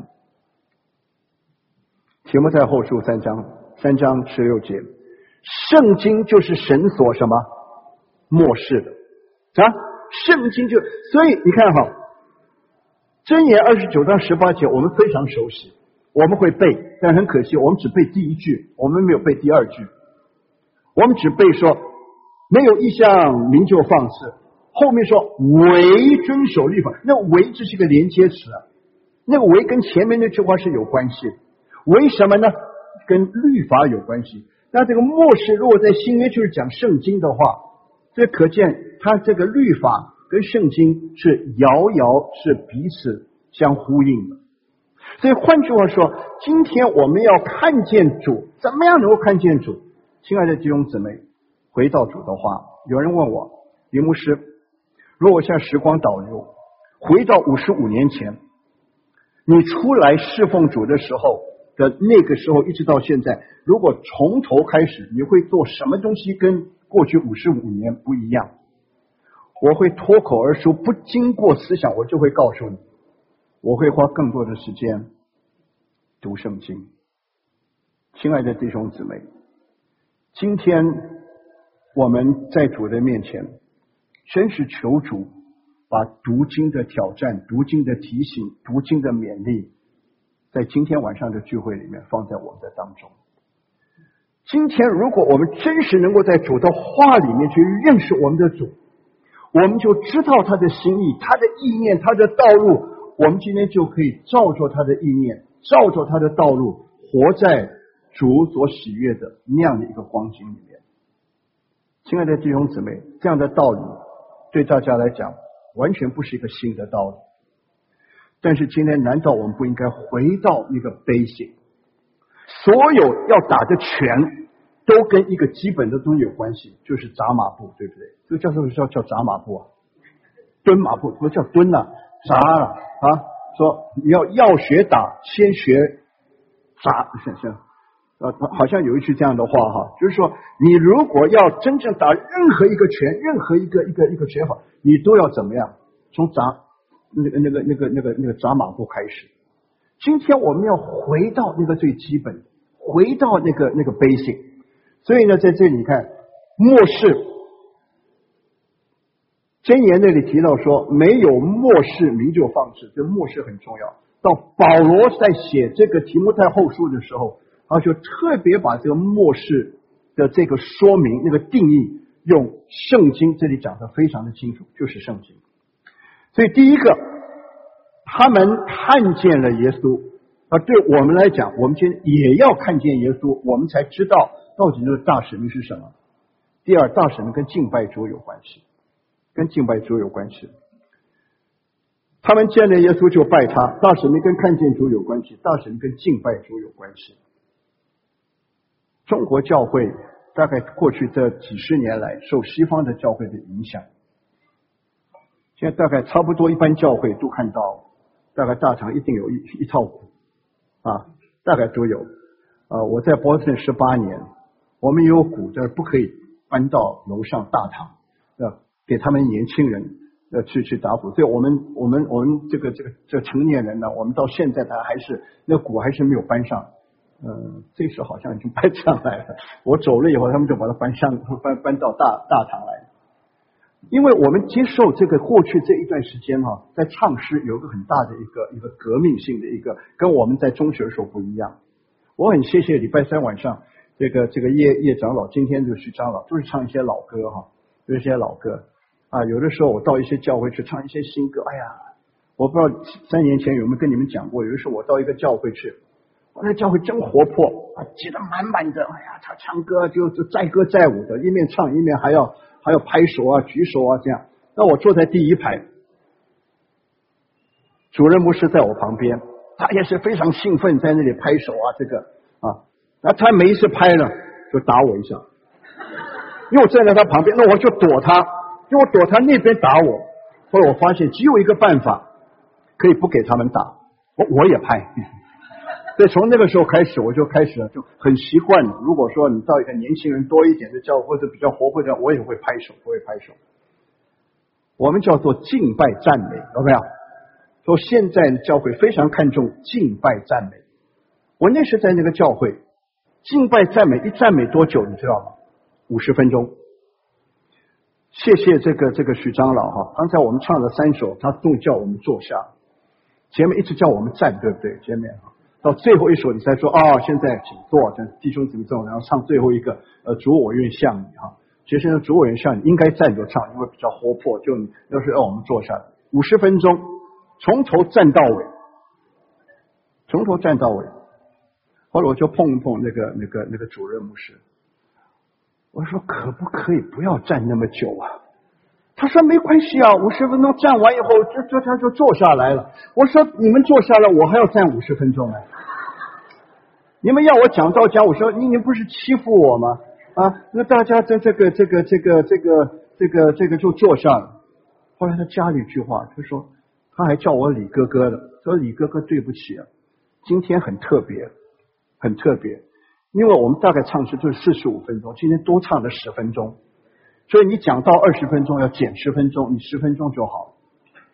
提摩太后书三章三章十六节，圣经就是神所什么末世的啊？圣经就，所以你看哈，箴言二十九章十八节我们非常熟悉，我们会背，但很可惜我们只背第一句，我们没有背第二句。我们只背说没有异象民就放肆，后面说唯遵守律法，那唯这是一个连接词啊，那个唯跟前面那句话是有关系的。为什么呢？跟律法有关系。那这个末世如果在新约就是讲圣经的话，这可见它这个律法跟圣经是遥遥是彼此相呼应的。所以换句话说，今天我们要看见主，怎么样能够看见主？亲爱的弟兄姊妹，回到主的话，有人问我，林牧师，如果像时光倒流，回到五十五年前，你出来侍奉主的时候的那个时候一直到现在，如果从头开始，你会做什么东西跟过去五十五年不一样？我会脱口而出，不经过思想，我就会告诉你，我会花更多的时间读圣经， 亲爱的弟兄姊妹，今天我们在主的面前，真是求主把读经的挑战、读经的提醒、读经的勉励，在今天晚上的聚会里面放在我们的当中。今天如果我们真实能够在主的话里面去认识我们的主，我们就知道他的心意、他的意念、他的道路，我们今天就可以照着他的意念，照着他的道路，活在主所喜悦的那样的一个光景里面。亲爱的弟兄姊妹，这样的道理对大家来讲完全不是一个新的道理，但是今天难道我们不应该回到那个 basic， 所有要打的拳都跟一个基本的东西有关系，就是扎马步，对不对？这个叫什么叫叫扎马步啊？蹲马步，不叫蹲啊，扎了啊！说你要要学打，先学扎，想想呃，好像有一句这样的话哈，就是说你如果要真正打任何一个拳，任何一个一个一个拳法，你都要怎么样？从扎那个那个那个那个那个扎马步开始。今天我们要回到那个最基本，回到那个那个 basic。所以呢，在这里你看，末世箴言那里提到说，没有末世民就放肆，这末世很重要。到保罗在写这个提摩太后书的时候，他就特别把这个末世的这个说明那个定义，用圣经这里讲的非常的清楚，就是圣经。所以第一个，他们看见了耶稣，而对我们来讲，我们今天也要看见耶稣，我们才知道到底这个大使命是什么。第二，大使命跟敬拜主有关系，跟敬拜主有关系。他们见了耶稣就拜他，大使命跟看见主有关系，大使命跟敬拜主有关系。中国教会大概过去这几十年来受西方的教会的影响，现在大概差不多一般教会都看到，大概大堂一定有一一套鼓啊，大概都有。呃，我在波士顿十八年，我们也有鼓，但是不可以搬到楼上大堂，呃，给他们年轻人呃去去打鼓。所以我们我们我们这个这个这成年人呢，我们到现在他还是那鼓还是没有搬上。嗯，这时候好像已经搬上来了。我走了以后，他们就把它搬上搬搬到大大堂来。因为我们接受这个过去这一段时间哈、啊，在唱诗有一个很大的一个一个革命性的一个，跟我们在中学的时候不一样。我很谢谢礼拜三晚上这个这个叶叶长老，今天就是长老，都是唱一些老歌哈，有一些老歌啊。有的时候我到一些教会去唱一些新歌，哎呀，我不知道三年前有没有跟你们讲过，有的时候我到一个教会去。我那教会真活泼啊，挤得满满的。哎呀，他唱歌就就载歌载舞的，一面唱一面还要还要拍手啊、举手啊这样。那我坐在第一排，主任牧师在我旁边，他也是非常兴奋，在那里拍手啊，这个啊，那他每一次拍呢，就打我一下，因为我站在他旁边，那我就躲他，因为我躲他那边打我。后来我发现只有一个办法，可以不给他们打，我我也拍。所以从那个时候开始，我就开始了，就很习惯。如果说你到一个年轻人多一点的教会，或者比较活泼的，我也会拍手，我会拍手。我们叫做敬拜赞美，有没有？说现在教会非常看重敬拜赞美。我那时在那个教会，敬拜赞美一赞美多久，你知道吗？五十分钟。谢谢这个这个许长老哈，刚才我们唱了三首，他都叫我们坐下，前面一直叫我们站，对不对？前面哈。到最后一首你才说哦，现在请坐，弟兄姊妹坐，然后唱最后一个呃，主我愿像你哈。其实呢，主我愿像你应该站着唱，因为比较活泼，就要是让我们坐下来五十分钟，从头站到尾，从头站到尾。后来我就碰一碰那个那个那个主任牧师，我说可不可以不要站那么久啊？他说没关系啊，五十分钟站完以后，就就他就坐下来了。我说你们坐下来，我还要站五十分钟呢。你们要我讲道讲，我说你们不是欺负我吗？啊，那大家这这个这个这个这个这个这个就坐下了。后来他加了一句话，他说他还叫我李哥哥的，说李哥哥对不起啊，今天很特别，很特别，因为我们大概唱诗就是四十五分钟，今天多唱了十分钟。所以你讲到二十分钟要减十分钟，你十分钟就好，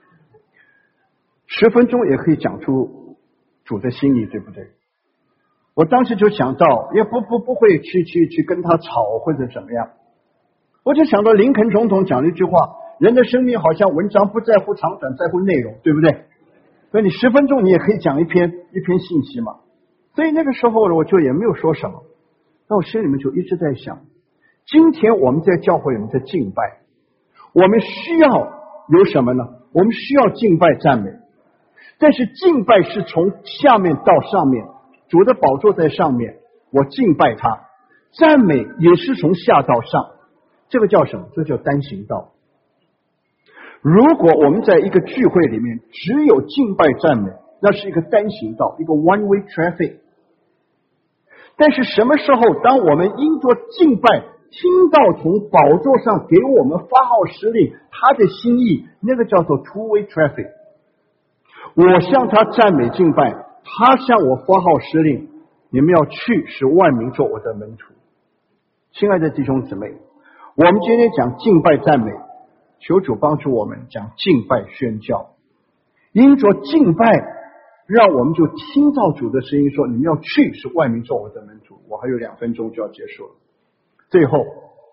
十分钟也可以讲出主的心意，对不对？ 我当时就想到，也不不不会去去去跟他吵或者怎么样，我就想到林肯总统讲了一句话：人的生命好像文章，不在乎长短，在乎内容，对不对？所以你十分钟你也可以讲一篇一篇信息嘛。所以那个时候呢，我就也没有说什么，那我心里面就一直在想，今天我们在教会里面在敬拜，我们需要有什么呢？我们需要敬拜赞美，但是敬拜是从下面到上面，主的宝座在上面，我敬拜他；赞美也是从下到上，这个叫什么？这叫单行道。如果我们在一个聚会里面只有敬拜赞美，那是一个单行道，一个 one way traffic。但是什么时候当我们因着敬拜听到从宝座上给我们发号施令他的心意，那个叫做 two way traffic。 我向他赞美敬拜，他向我发号施令，你们要去使万民做我的门徒。亲爱的弟兄姊妹，我们今天讲敬拜赞美，求主帮助我们讲敬拜宣教，因着敬拜让我们就听到主的声音说，你们要去使万民做我的门徒。我还有两分钟就要结束了。最后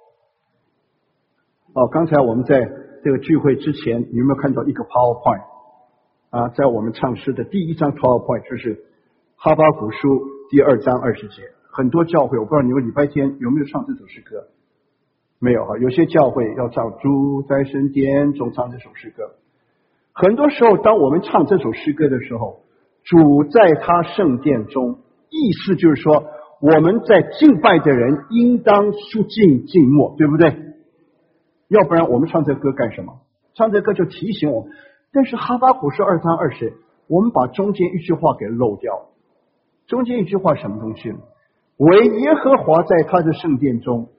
哦，刚才我们在这个聚会之前，你有没有看到一个 PowerPoint 啊？在我们唱诗的第一张 PowerPoint 就是哈巴谷书第二章二十节。很多教会，我不知道你们礼拜天有没有唱这首诗歌？没有哈，有些教会要唱主在圣殿中唱这首诗歌。很多时候当我们唱这首诗歌的时候，主在他圣殿中，意思就是说我们在敬拜的人应当肃静静默，对不对？要不然我们唱这歌干什么？唱这歌就提醒我们。但是哈巴谷书二章二十，我们把中间一句话给漏掉。中间一句话什么东西呢？唯耶和华在他的圣殿中，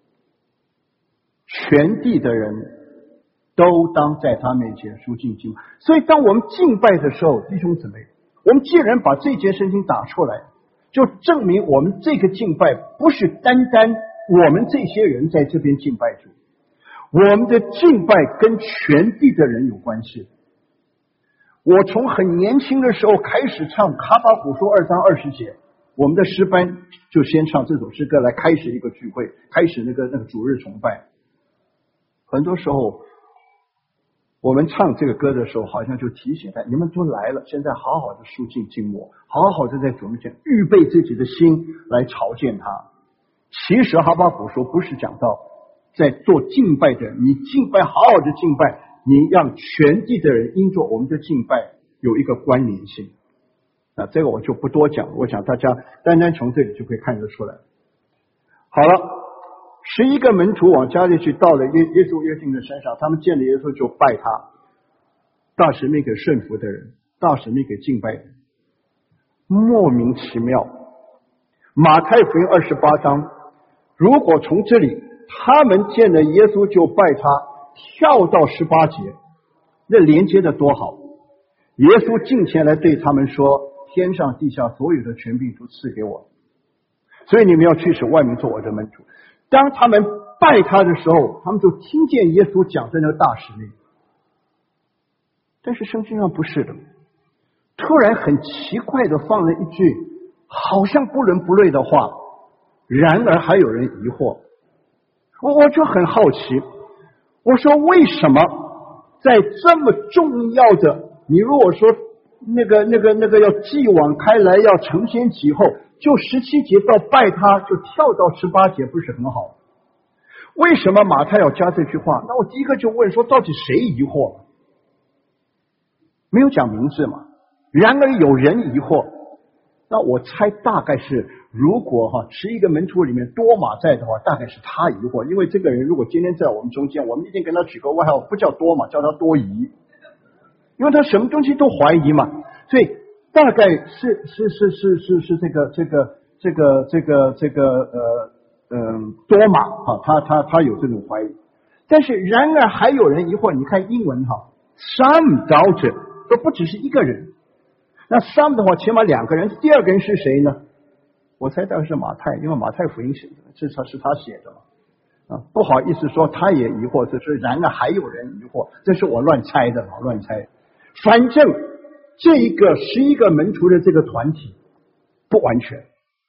全地的人都当在他面前肃静静默。所以当我们敬拜的时候，弟兄姊妹，我们既然把这节圣经打出来，就证明我们这个敬拜不是单单我们这些人在这边敬拜主，我们的敬拜跟全地的人有关系。我从很年轻的时候开始唱哈巴谷书二章二十节，我们的诗班就先唱这首诗歌来开始一个聚会，开始那个那个主日崇拜。很多时候我们唱这个歌的时候，好像就提醒他，你们都来了，现在好好的肃静静默，好好的在主面前预备自己的心来朝见他。其实哈巴谷书不是讲到在做敬拜的人，你敬拜好好的敬拜，你让全地的人因着我们的敬拜有一个关联性。那这个我就不多讲，我想大家单单从这里就可以看得出来。好了，十一个门徒往家里去，到了耶耶稣约定的身上，他们见了耶稣就拜他，大使命给顺服的人，大使命给敬拜的人，莫名其妙。马太福音二十八章，如果从这里他们见了耶稣就拜他，跳到十八节，那连接的多好。耶稣近前来对他们说，天上地下所有的权柄都赐给我，所以你们要去使万民做我的门徒。当他们拜他的时候，他们就听见耶稣讲的那个大使命。但是圣经上不是的，突然很奇怪的放了一句好像不伦不类的话，然而还有人疑惑。我我就很好奇，我说为什么在这么重要的，你如果说那个那个那个要继往开来，要承先启后，就十七节到拜他就跳到十八节，不是很好？为什么马太要加这句话？那我第一个就问说，到底谁疑惑？没有讲名字嘛。然而有人疑惑，那我猜大概是，如果哈十一个门徒里面多马在的话，大概是他疑惑。因为这个人如果今天在我们中间，我们一定跟他取个外号，不叫多马，叫他多疑，因为他什么东西都怀疑嘛。所以大概是是是是是是这个这个这个这个这个呃嗯多马啊，他他他有这种怀疑。但是然而还有人疑惑，你看英文哈 ，some doubted 都不只是一个人。那 some 的话，起码两个人，第二个人是谁呢？我猜大概是马太，因为马太福音写的，这是他是他写的嘛。啊，不好意思说他也疑惑，这是然而还有人疑惑，这是我乱猜的，乱猜。反正这一个十一个门徒的这个团体不完全，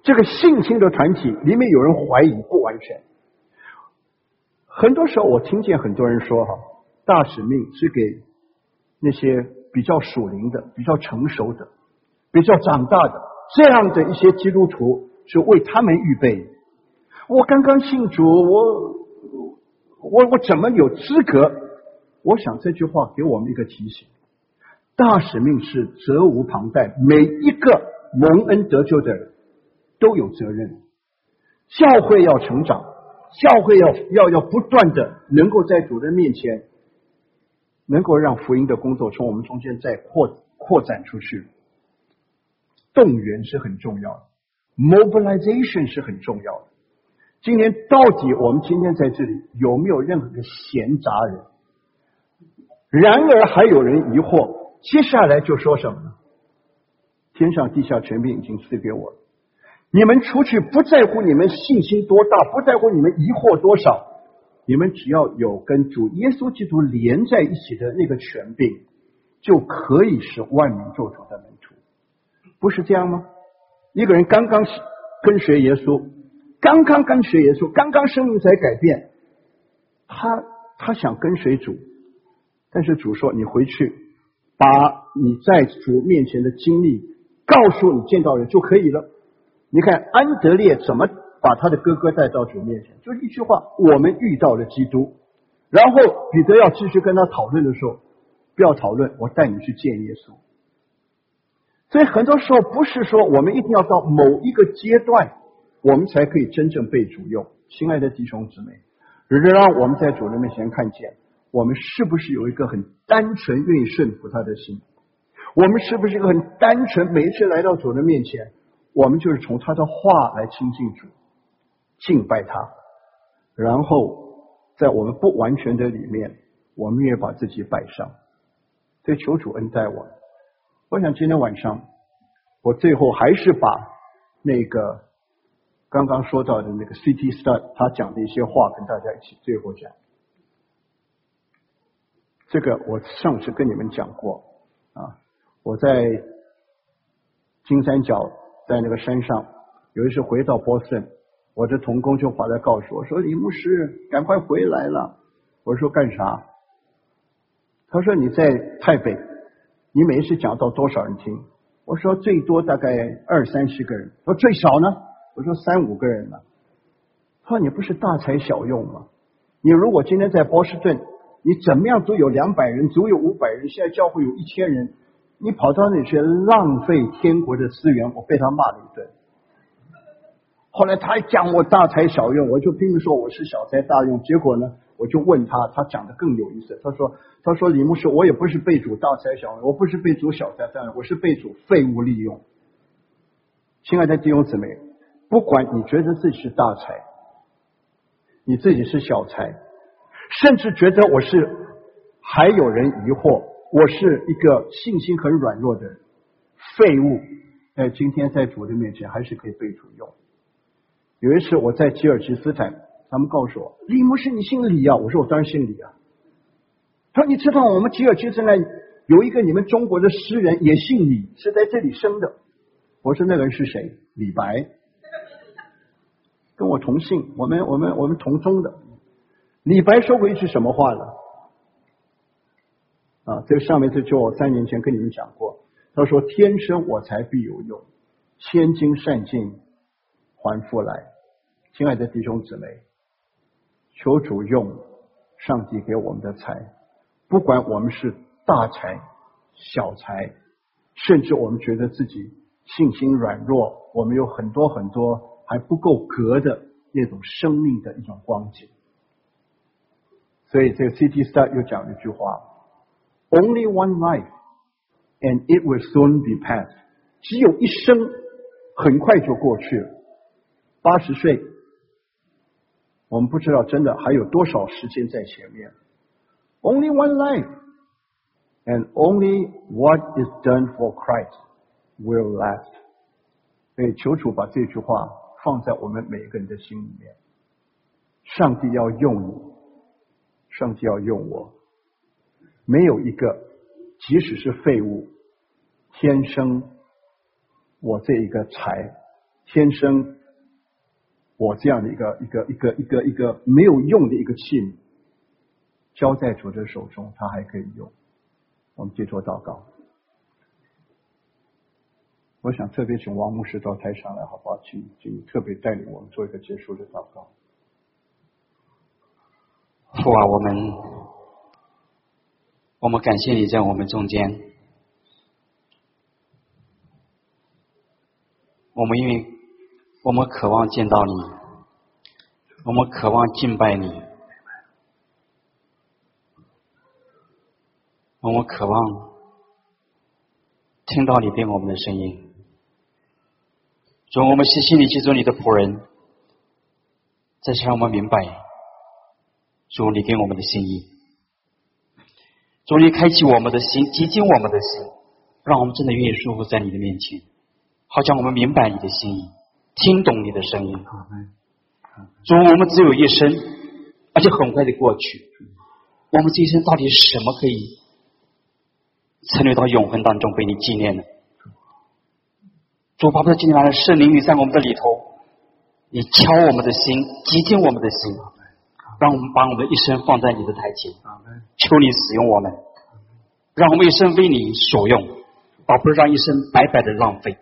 这个信心的团体里面有人怀疑不完全。很多时候我听见很多人说哈，大使命是给那些比较属灵的、比较成熟的、比较长大的这样的一些基督徒，是为他们预备。我刚刚信主，我我我怎么有资格？我想这句话给我们一个提醒：大使命是责无旁贷，每一个蒙恩得救的人都有责任。教会要成长，教会要要要不断的能够在主人面前，能够让福音的工作从我们中间再扩扩展出去。动员是很重要的 ，mobilization 是很重要的。今天到底我们今天在这里有没有任何的闲杂人？然而还有人疑惑，接下来就说什么呢？天上地下权柄已经赐给我了，你们出去不在乎你们信心多大，不在乎你们疑惑多少，你们只要有跟主耶稣基督连在一起的那个权柄，就可以是万民做主的门徒，不是这样吗？一个人刚刚跟随耶稣，刚刚跟随耶稣，刚刚生命才改变，他他想跟随主，但是主说你回去把你在主面前的经历告诉你见到人就可以了。你看安德烈怎么把他的哥哥带到主面前，就是一句话，我们遇到了基督。然后彼得要继续跟他讨论的时候，不要讨论，我带你去见耶稣。所以很多时候不是说我们一定要到某一个阶段我们才可以真正被主用。亲爱的弟兄姊妹，让我们在主人面前看见，我们是不是有一个很单纯愿意顺服他的心？我们是不是一个很单纯，每一次来到主人面前，我们就是从他的话来亲近主，敬拜他，然后在我们不完全的里面，我们也把自己摆上。所以求主恩待我。我想今天晚上我最后还是把那个刚刚说到的那个 C T Studd 他讲的一些话跟大家一起最后讲。这个我上次跟你们讲过啊，我在金三角，在那个山上，有一次回到波士顿，我的同工就跑来告诉我说，李牧师赶快回来了。我说干啥？他说你在台北，你每一次讲到多少人听？我说最多大概二三十个人。说最少呢？我说三五个人了。他说你不是大材小用吗？你如果今天在波士顿，你怎么样都有两百人，足有五百人，现在教会有一千人，你跑到那里去浪费天国的资源，我被他骂了一顿。后来他还讲我大材小用，我就拼命说我是小材大用。结果呢，我就问他，他讲的更有意思。他说：“他说李牧师，我也不是被主大材小用，我不是被主小材大用，我是被主废物利用。”亲爱的弟兄姊妹，不管你觉得自己是大材，你自己是小材，甚至觉得我是还有人疑惑，我是一个信心很软弱的人，废物，在今天在主的面前还是可以被主用。有一次我在吉尔吉斯坦，他们告诉我，李牧师你姓李啊？我说我当然姓李啊。他说你知道我们吉尔吉斯坦有一个你们中国的诗人也姓李，是在这里生的。我说那个人是谁？李白，跟我同姓，我们我们我们同宗的。李白说过一句什么话呢？啊，这个上面这句我三年前跟你们讲过。他说天生我材必有用，千金散尽还复来。亲爱的弟兄姊妹，求主用上帝给我们的财，不管我们是大财小财，甚至我们觉得自己信心软弱，我们有很多很多还不够格的那种生命的一种光景。所以这个 C T Studd 又讲了一句话， Only one life and it will soon be past， 只有一生，很快就过去了。八十岁，我们不知道真的还有多少时间在前面。 Only one life and only what is done for Christ will last。 所以求主把这句话放在我们每一个人的心里面。上帝要用你，上帝要用我，没有一个即使是废物，天生我这一个财天生我这样的一个一个一个一个一个没有用的一个器皿，交在主的手中，他还可以用。我们接着祷告。我想特别请王牧师到台上来，好不好？请请特别带领我们做一个结束的祷告。 父啊，我们我们感谢你在我们中间，我们因为我们渴望见到你，我们渴望敬拜你，我们渴望听到你对我们的声音。主，我们是心里记住你的仆人，再次让我们明白主你给我们的心意。主，你开启我们的心，洁净我们的心，让我们真的愿意舒服在你的面前，好像我们明白你的心意，听懂你的声音。主，我们只有一生，而且很快的过去，我们这一生到底什么可以存留到永恒当中被你纪念呢？主，巴不得今天晚上圣灵与在我们的里头，你敲我们的心，洁净我们的心，让我们把我们的一生放在你的台前，求你使用我们，让我们一生为你所用，而不是让一生白白的浪费。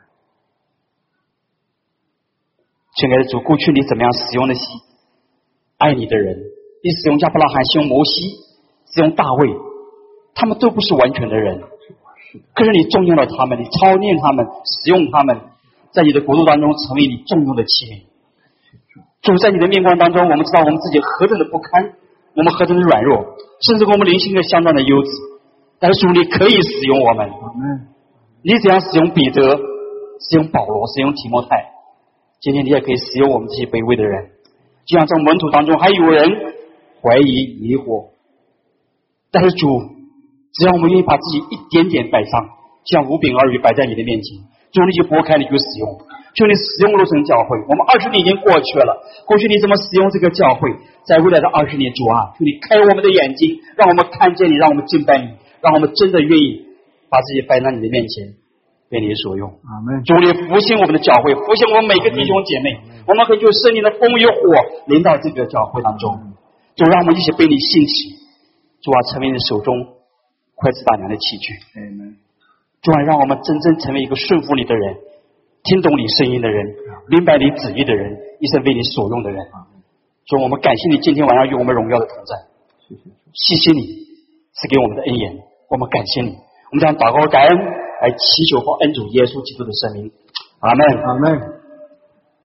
亲爱的主，过去你怎么样使用那些爱你的人？你使用亚伯拉罕，使用摩西，使用大卫，他们都不是完全的人，可是你重用了他们，你操练他们，使用他们，在你的国度当中成为你重用的器皿。主，在你的面光当中，我们知道我们自己何等的不堪，我们何等的软弱，甚至我们灵性的相当的优质，但是主，你可以使用我们。你怎样使用彼得，使用保罗，使用提摩太，今天你也可以使用我们这些卑微的人。就像在门徒当中还有人怀疑迷惑，但是主，只要我们愿意把自己一点点摆上，像五饼二鱼摆在你的面前，主，你就拨开，你就使用。求你使用洛城教会，我们二十年已经过去了，过去你怎么使用这个教会，在未来的二十年，主啊，求你开我们的眼睛，让我们看见你，让我们敬拜你，让我们真的愿意把自己摆在你的面前，被你所用。 阿们。 主，你复兴我们的教会，复兴我们每个弟兄姐妹，我们恳求圣灵的风与火临到这个教会当中。主，让我们一起被你兴起，主啊，成为你手中快子大娘的器具。主啊，让我们真正成为一个顺服你的人，听懂你声音的人，明白你旨意的人，一生为你所用的人。主，我们感谢你今天晚上与我们荣耀的同在，谢谢你赐给我们的恩言，我们感谢你，我们将祷告感恩来祈求奉恩主耶稣基督的圣名，阿们， 阿们。